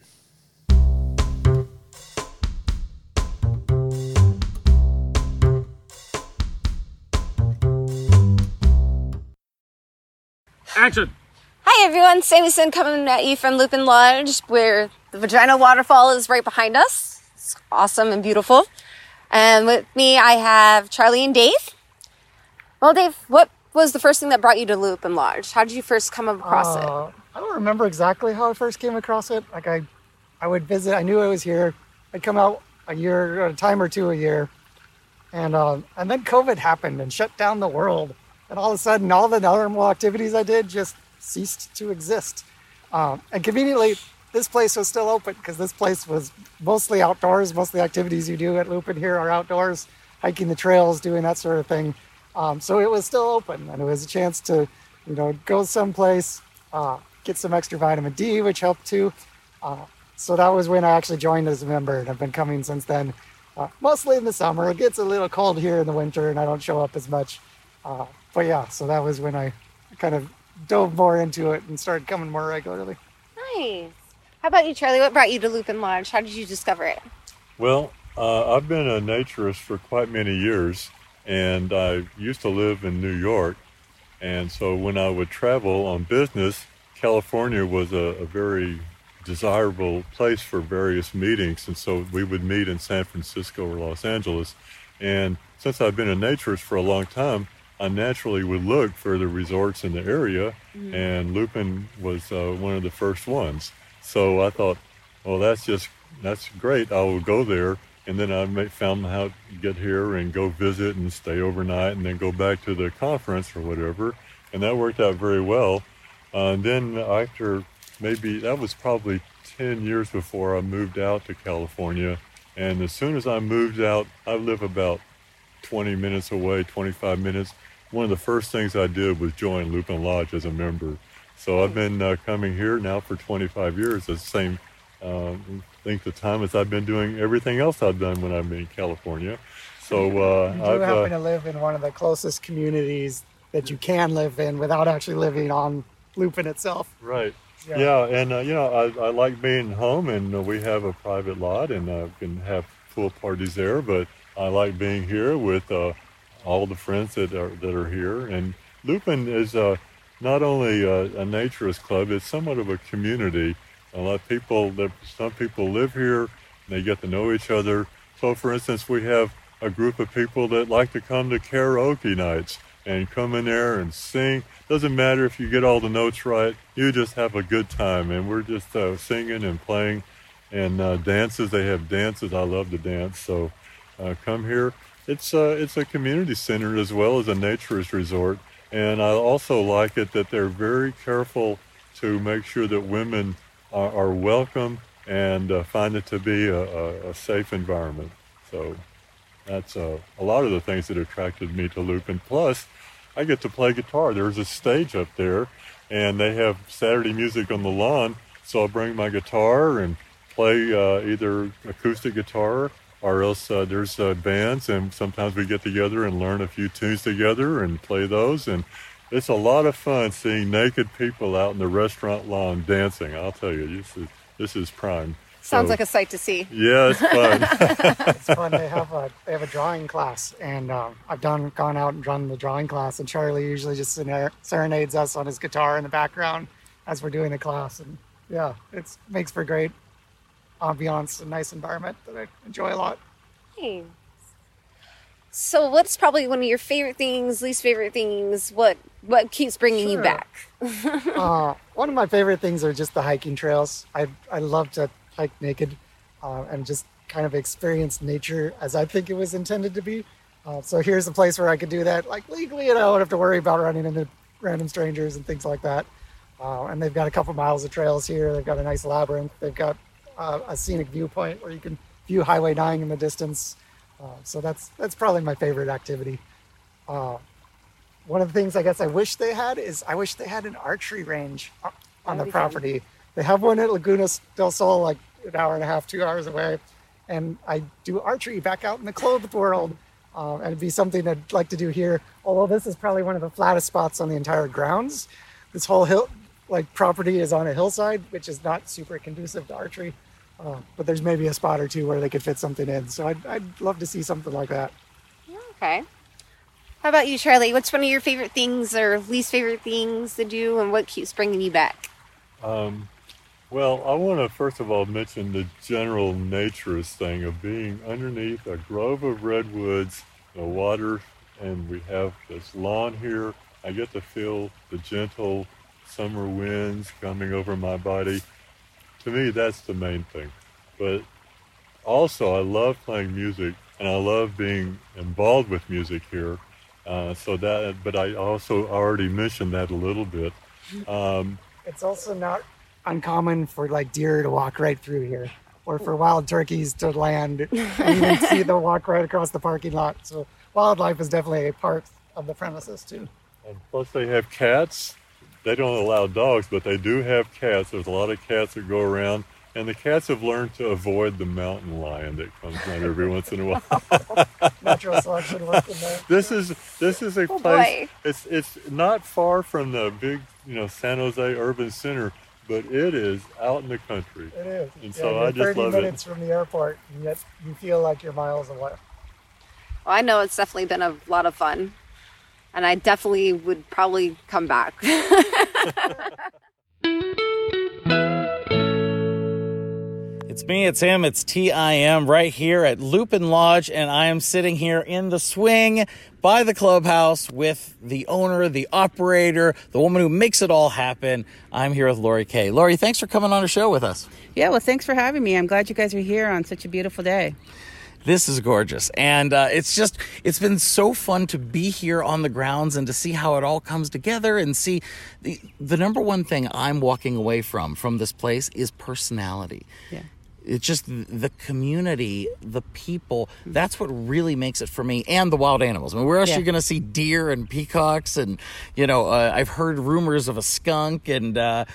Action! Hi everyone, Sammy Sin coming at you from Lupin Lodge, where the Vagina Waterfall is right behind us. It's awesome and beautiful. And with me I have Charlie and Dave. Well, Dave, what was the first thing that brought you to Lupin Lodge? How did you first come across it? I don't remember exactly how I first came across it. Like I would visit, I knew it was here. I'd come out a time or two a year. And then COVID happened and shut down the world. And all of a sudden, all the normal activities I did just ceased to exist. And conveniently, this place was still open because this place was mostly outdoors. Most of the activities you do at Lupin here are outdoors, hiking the trails, doing that sort of thing. So it was still open, and it was a chance to, go someplace, get some extra vitamin D, which helped too. So that was when I actually joined as a member, and I've been coming since then. Mostly in the summer. It gets a little cold here in the winter and I don't show up as much. But yeah, so that was when I kind of dove more into it and started coming more regularly. Nice. How about you, Charlie? What brought you to Lupin Lodge? How did you discover it? Well, I've been a naturist for quite many years, and I used to live in New York. And so when I would travel on business, California was a very desirable place for various meetings. And so we would meet in San Francisco or Los Angeles. And since I've been a naturist for a long time, I naturally would look for the resorts in the area, and Lupin was one of the first ones. So I thought, well, that's great. I will go there, and then I found how to get here and go visit and stay overnight, and then go back to the conference or whatever, and that worked out very well. And then after that was probably 10 years before I moved out to California, and as soon as I moved out, I live about 20 minutes away, 25 minutes. One of the first things I did was join Lupin Lodge as a member. So I've been coming here now for 25 years, the same length of time as I've been doing everything else I've done when I've been in California. So you do happen to live in one of the closest communities that you can live in without actually living on Lupin itself. Right. Yeah, and I like being home, and we have a private lot, and I can have pool parties there, but I like being here with all the friends that are here. And Lupin is not only a naturist club, it's somewhat of a community. A lot of people, some people live here, and they get to know each other. So for instance, we have a group of people that like to come to karaoke nights and come in there and sing. Doesn't matter if you get all the notes right, you just have a good time. And we're just singing and playing, and dances. They have dances. I love to dance. So come here. It's a community center as well as a naturist resort. And I also like it that they're very careful to make sure that women are welcome and find it to be a safe environment. So that's a lot of the things that attracted me to Lupin. Plus, I get to play guitar. There's a stage up there, and they have Saturday music on the lawn. So I'll bring my guitar and play either acoustic guitar, or else there's bands, and sometimes we get together and learn a few tunes together and play those. And it's a lot of fun seeing naked people out in the restaurant lawn dancing. I'll tell you, this is prime. Sounds like a sight to see. Yeah, it's fun. It's fun. They have a drawing class, and I've gone out and done the drawing class, and Charlie usually just serenades us on his guitar in the background as we're doing the class. And yeah, it makes for great ambiance and nice environment that I enjoy a lot. Hey. So what's probably one of your favorite things, least favorite things? What keeps bringing you back? One of my favorite things are just the hiking trails. I love to hike naked and just kind of experience nature as I think it was intended to be. So here's a place where I could do that like legally, and I don't have to worry about running into random strangers and things like that. And they've got a couple miles of trails here. They've got a nice labyrinth. They've got a scenic viewpoint where you can view Highway 9 in the distance. So that's probably my favorite activity. One of the things I guess I wish they had an archery range on the property. Fun. They have one at Laguna del Sol, like an hour and a half, 2 hours away. And I do archery back out in the clothed world. And it'd be something I'd like to do here. Although this is probably one of the flattest spots on the entire grounds. This whole property is on a hillside, which is not super conducive to archery. But there's maybe a spot or two where they could fit something in. So I'd love to see something like that. Okay. How about you, Charlie? What's one of your favorite things or least favorite things to do, and what keeps bringing you back? Well, I want to first of all mention the general naturist thing of being underneath a grove of redwoods, the water, and we have this lawn here. I get to feel the gentle summer winds coming over my body. To me, that's the main thing. But also, I love playing music, and I love being involved with music here. But I also already mentioned that a little bit. It's also not uncommon for like deer to walk right through here, or for wild turkeys to land and even see them walk right across the parking lot. So wildlife is definitely a part of the premises too. And plus, they have cats. They don't allow dogs, but they do have cats. There's a lot of cats that go around, And the cats have learned to avoid the mountain lion that comes down every once in a while. Natural selection working there. This is a place. It's not far from the big, San Jose urban center, but it is out in the country. It is. And so I just love it. 30 minutes from the airport, and yet you feel like you're miles away. Well, I know it's definitely been a lot of fun, and I definitely would probably come back. It's me, it's him, it's TIM right here at Lupin Lodge, and I am sitting here in the swing by the clubhouse with the owner, the operator, the woman who makes it all happen. I'm here with Lori Kay. Lori, thanks for coming on the show with us. Yeah, well, thanks for having me. I'm glad you guys are here on such a beautiful day. This is gorgeous. And it's been so fun to be here on the grounds and to see how it all comes together and see the number one thing I'm walking away from this place is personality. Yeah. It's just the community, the people. That's what really makes it for me, and the wild animals. I mean, where else are you going to see deer and peacocks? And, I've heard rumors of a skunk and,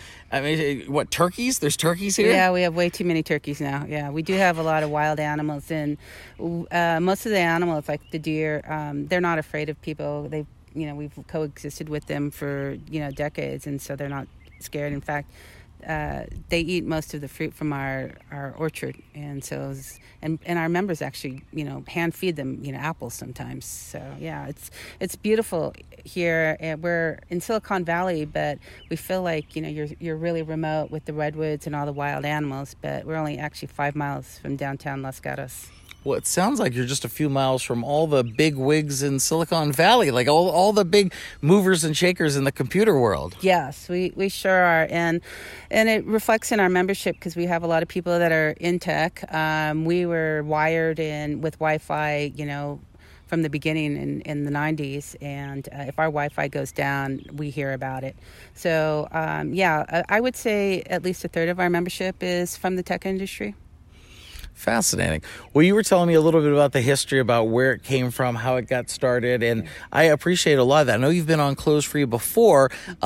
turkeys? There's turkeys here? Yeah, we have way too many turkeys now. Yeah, we do have a lot of wild animals. And most of the animals, like the deer, they're not afraid of people. We've coexisted with them for, decades, and so they're not scared. In fact, they eat most of the fruit from our orchard, and so and our members actually hand feed them apples sometimes. So yeah, it's beautiful here. We're in Silicon Valley, but we feel like you're really remote with the redwoods and all the wild animals. But we're only actually 5 miles from downtown Los Gatos. Well, it sounds like you're just a few miles from all the big wigs in Silicon Valley, like all the big movers and shakers in the computer world. Yes, we sure are. And it reflects in our membership because we have a lot of people that are in tech. We were wired in with Wi-Fi, from the beginning in the 90s. And if our Wi-Fi goes down, we hear about it. So, I would say at least a third of our membership is from the tech industry. Fascinating. Well, you were telling me a little bit about the history, about where it came from, how it got started, and I appreciate a lot of that. I know you've been on Clothes Free before.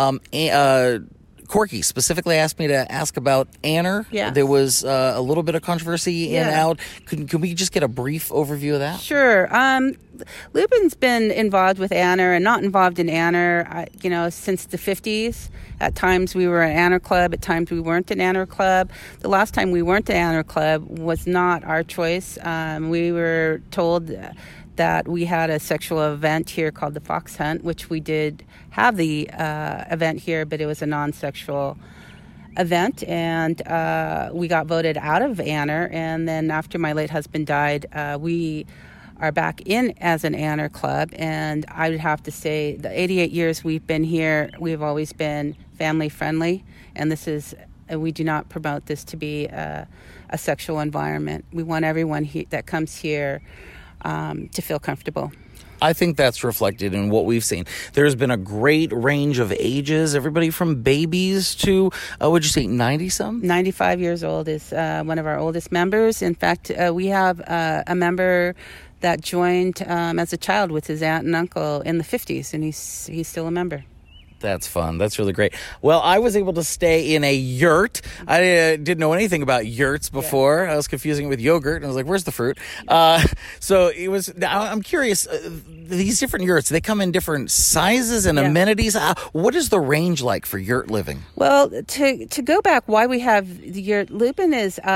Corky specifically asked me to ask about Anner. Yeah. There was a little bit of controversy in and out. Can we just get a brief overview of that? Sure. Lupin's been involved with Anner and not involved in Anner, since the 50s. At times we were an Anner Club. At times we weren't an Anner Club. The last time we weren't an Anner Club was not our choice. We were told that we had a sexual event here called the Fox Hunt, which we did have the event here, but it was a non-sexual event, and we got voted out of Anner. And then after my late husband died, we are back in as an Anner Club, and I would have to say the 88 years we've been here, we've always been family friendly, and we do not promote this to be a sexual environment. We want everyone that comes here to feel comfortable. I think that's reflected in what we've seen. There's been a great range of ages, everybody from babies to, would you say 90-some? 95 years old is one of our oldest members. In fact, we have a member that joined as a child with his aunt and uncle in the 50s, and he's still a member. That's fun. That's really great. Well, I was able to stay in a yurt. I didn't know anything about yurts before. I was confusing it with yogurt, and I was like, where's the fruit? So it was. I'm curious, these different yurts, they come in different sizes and amenities. What is the range like for yurt living? Well, to go back, why we have the yurt, Lupin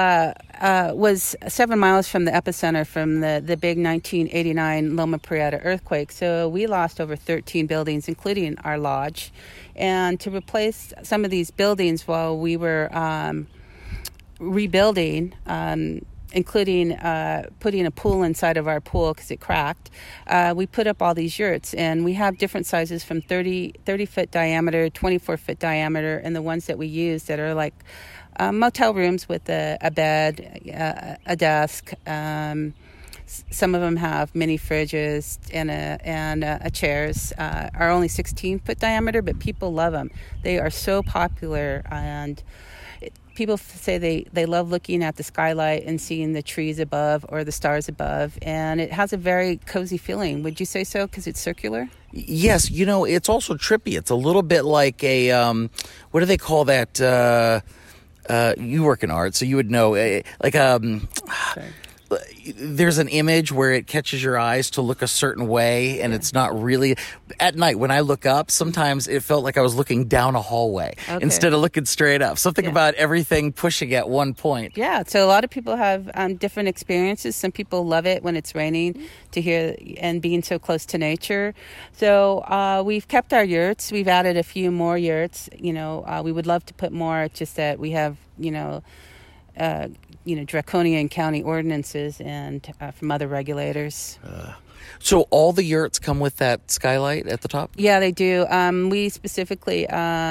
was 7 miles from the epicenter from the big 1989 Loma Prieta earthquake. So we lost over 13 buildings, including our lodge. And to replace some of these buildings while we were rebuilding, including putting a pool inside of our pool because it cracked, we put up all these yurts. And we have different sizes from 30-foot diameter, 24-foot diameter, and the ones that we use that are like motel rooms with a bed, a desk. Some of them have mini fridges and chairs. Are only 16-foot diameter, but people love them. They are so popular, and people say they love looking at the skylight and seeing the trees above or the stars above, and it has a very cozy feeling. Would you say so? Because it's circular. Yes, it's also trippy. It's a little bit like a what do they call that? you work in art, so you would know. There's an image where it catches your eyes to look a certain way, and it's not really. At night, when I look up, sometimes it felt like I was looking down a hallway instead of looking straight up. Something about everything pushing at one point. Yeah, so a lot of people have different experiences. Some people love it when it's raining to hear and being so close to nature. So we've kept our yurts. We've added a few more yurts. We would love to put more. It's just that we have, draconian county ordinances and from other regulators. So all the yurts come with that skylight at the top? Yeah, they do. We specifically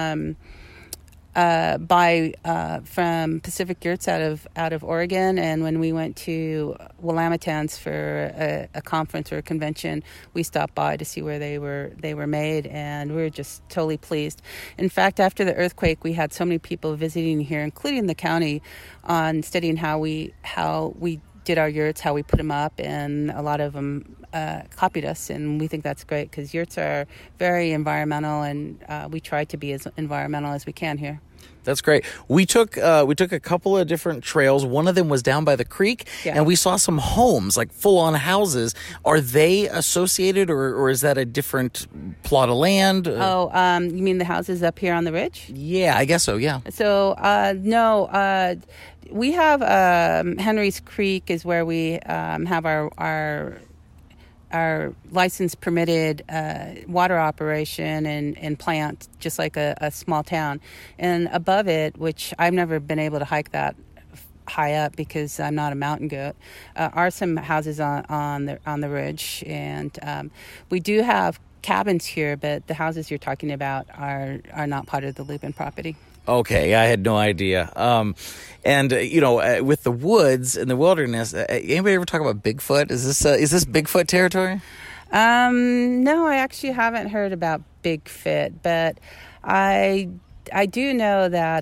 buy from Pacific Yurts out of Oregon, and when we went to Willamettans for a conference or a convention, we stopped by to see where they were made, and we were just totally pleased. In fact, after the earthquake, we had so many people visiting here, including the county, on studying how we did our yurts, how we put them up, and a lot of them copied us, and we think that's great because yurts are very environmental, and we try to be as environmental as we can here. That's great. We took a couple of different trails. One of them was down by the creek, and we saw some homes, like full-on houses. Are they associated, or is that a different plot of land? You mean the houses up here on the ridge? Yeah, I guess so, yeah. So, no, we have Henry's Creek is where we have our license permitted water operation and plant, just like a small town. And above it, which I've never been able to hike that high up because I'm not a mountain goat, are some houses on the ridge. And we do have cabins here, but the houses you're talking about are not part of the Lupin property. Okay, I had no idea. With the woods and the wilderness, anybody ever talk about Bigfoot? Is this Bigfoot territory? No, I actually haven't heard about Bigfoot, but I do know that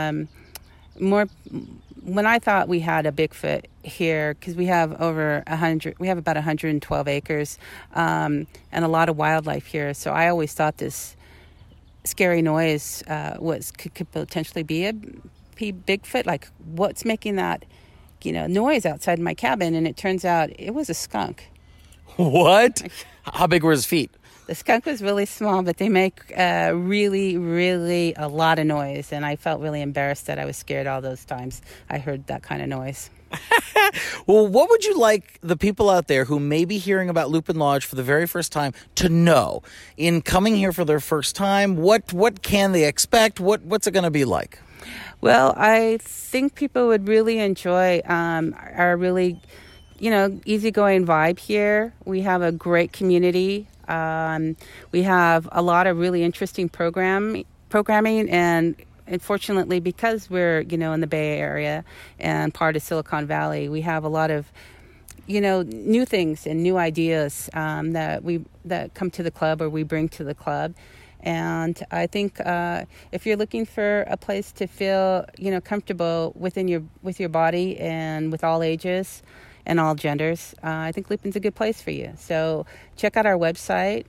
when I thought we had a Bigfoot here, because we have about 112 acres, and a lot of wildlife here. So I always thought this scary noise could potentially be a Bigfoot. Like, what's making that noise outside my cabin? And it turns out it was a skunk. What? How big were his feet? The skunk was really small, but they make really, really a lot of noise, and I felt really embarrassed that I was scared all those times I heard that kind of noise. Well, what would you like the people out there who may be hearing about Lupin Lodge for the very first time to know in coming here for their first time? What can they expect? What's it going to be like? Well, I think people would really enjoy our really, easygoing vibe here. We have a great community. We have a lot of really interesting programming, and fortunately, because we're, in the Bay Area and part of Silicon Valley, we have a lot of, new things and new ideas that come to the club or we bring to the club. And I think if you're looking for a place to feel, comfortable with your body and with all ages and all genders, I think Lupin's a good place for you. So check out our website,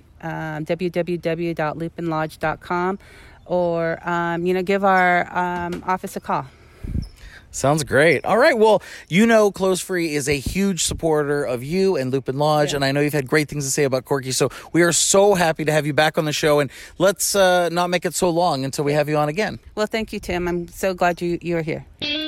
www.lupinlodge.com, or give our office a call. Sounds great. All right. Well, Clothes Free is a huge supporter of you and Lupin Lodge, and I know you've had great things to say about Corky, so we are so happy to have you back on the show, and let's not make it so long until we have you on again. Well, thank you, Tim. I'm so glad you're here.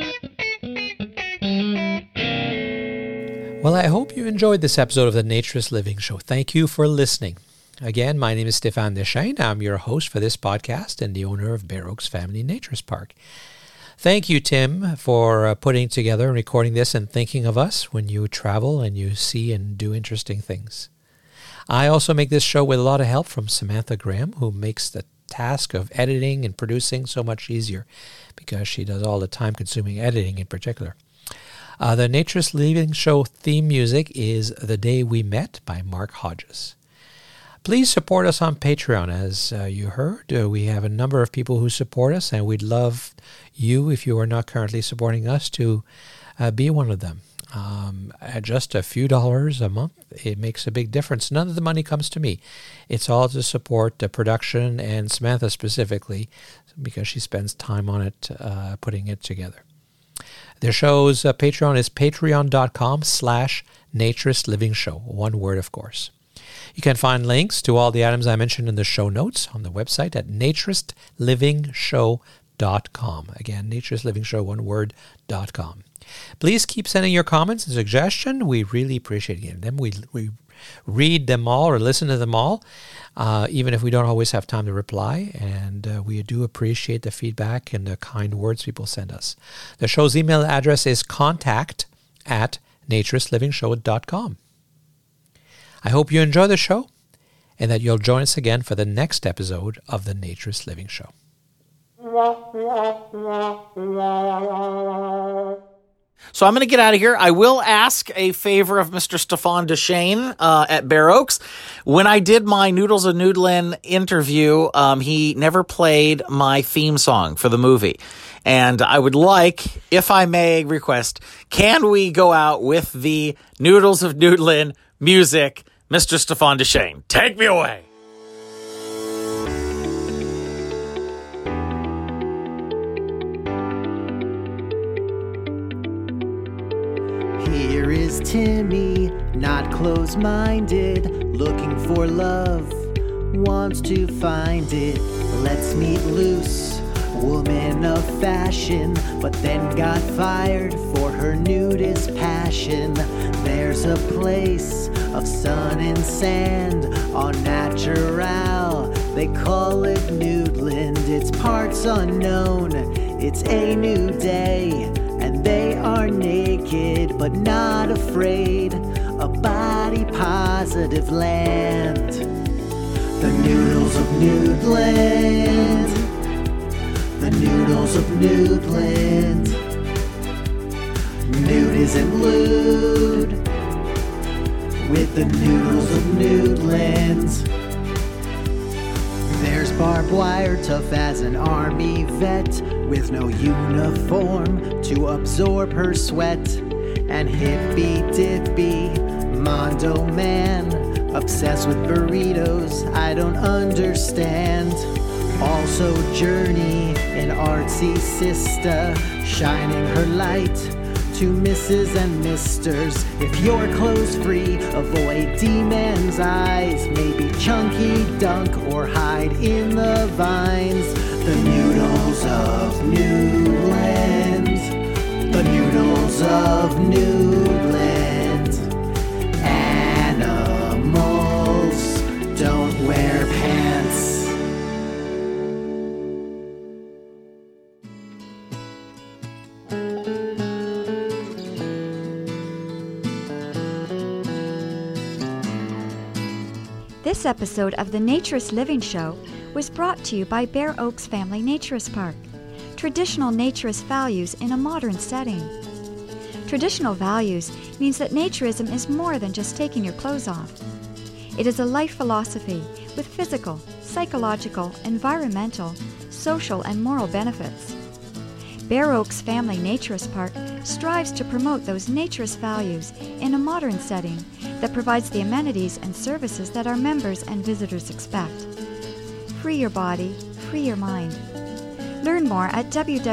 Well, I hope you enjoyed this episode of the Naturist Living Show. Thank you for listening. Again, my name is Stéphane Deschaines. I'm your host for this podcast and the owner of Bear Oaks Family Naturist Park. Thank you, Tim, for putting together and recording this and thinking of us when you travel and you see and do interesting things. I also make this show with a lot of help from Samantha Graham, who makes the task of editing and producing so much easier because she does all the time-consuming editing in particular. The Naturist Living Show theme music is The Day We Met by Mark Hodges. Please support us on Patreon. As you heard, we have a number of people who support us, and we'd love you, if you are not currently supporting us, to be one of them. At just a few dollars a month, it makes a big difference. None of the money comes to me. It's all to support the production and Samantha specifically, because she spends time on it, putting it together. Their show's Patreon is patreon.com/Naturist Living Show. One word, of course. You can find links to all the items I mentioned in the show notes on the website at naturistliving.show.com. Again, naturistliving.show, one word.com. Please keep sending your comments and suggestions. We really appreciate getting them. We read them all or listen to them all, even if we don't always have time to reply. And we do appreciate the feedback and the kind words people send us. The show's email address is contact@naturistliving.show.com. I hope you enjoy the show and that you'll join us again for the next episode of the Naturist Living Show. So I'm going to get out of here. I will ask a favor of Mr. Stefan Deshane at Bear Oaks. When I did my Noodles of Noodlin interview, he never played my theme song for the movie. And I would like, if I may request, can we go out with the Noodles of Noodlin music? Mr. Stefan Deshane, take me away. Here is Timmy, not close-minded, looking for love, wants to find it. Let's meet Luce, woman of fashion, but then got fired for her nudist passion. There's a place of sun and sand on Natural. They call it Nudeland. It's parts unknown. It's a new day, and they are naked but not afraid. A body positive land. The Noodles of Nudeland. The Noodles of Nudeland. Nude isn't lewd with the Noodles of Nudeland. There's barbed wire, tough as an army vet, with no uniform to absorb her sweat. And hippy dippy Mondo man, obsessed with burritos I don't understand. Also Journey, an artsy sister, shining her light to Mrs. and Misters. If you're clothes free, avoid D-man's eyes. Maybe chunky dunk or hide in the vines. The Noodles of Newland. The Noodles of Newland. Animals don't wear pants. This episode of the Naturist Living Show was brought to you by Bear Oaks Family Naturist Park. Traditional naturist values in a modern setting. Traditional values means that naturism is more than just taking your clothes off. It is a life philosophy with physical, psychological, environmental, social, and moral benefits. Bear Oaks Family Naturist Park strives to promote those naturist values in a modern setting that provides the amenities and services that our members and visitors expect. Free your body, free your mind. Learn more at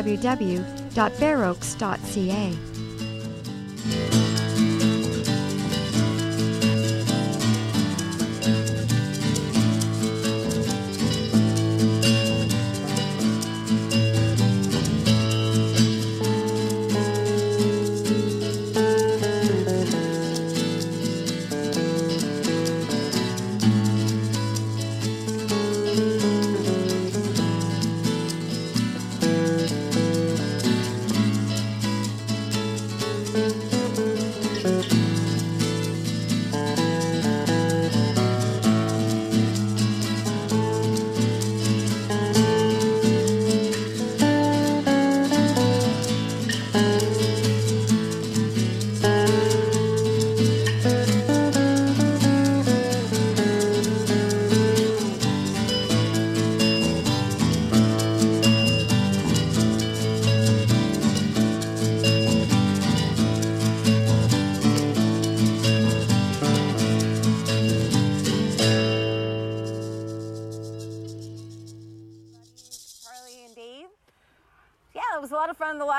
www.bearoaks.ca.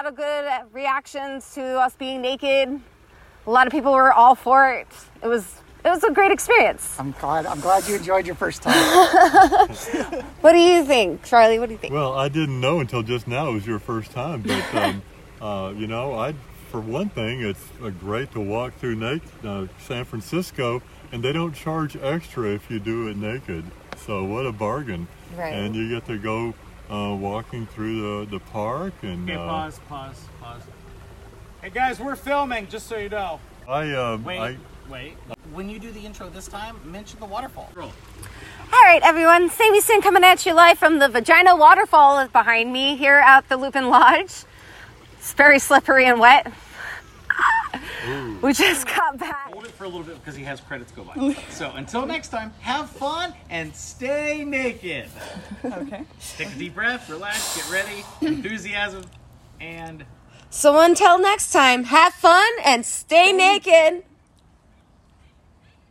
lot of good reactions to us being naked. A lot of people were all for it. It was a great experience. I'm glad you enjoyed your first time. What do you think, Charlie? What do you think? Well, I didn't know until just now it was your first time, but for one thing, it's great to walk through San Francisco, and they don't charge extra if you do it naked. So what a bargain! Right. And you get to go walking through the park and. Okay, pause. Hey guys, we're filming, just so you know. Wait. When you do the intro this time, mention the waterfall. All right, everyone. Sammy Sin coming at you live from the Vagina Waterfall behind me here at the Lupin Lodge. It's very slippery and wet. We just got back. Hold it for a little bit because he has credits go by. So until next time, have fun and stay naked. Okay. Take a deep breath, relax, get ready, enthusiasm, and... So until next time, have fun and stay naked.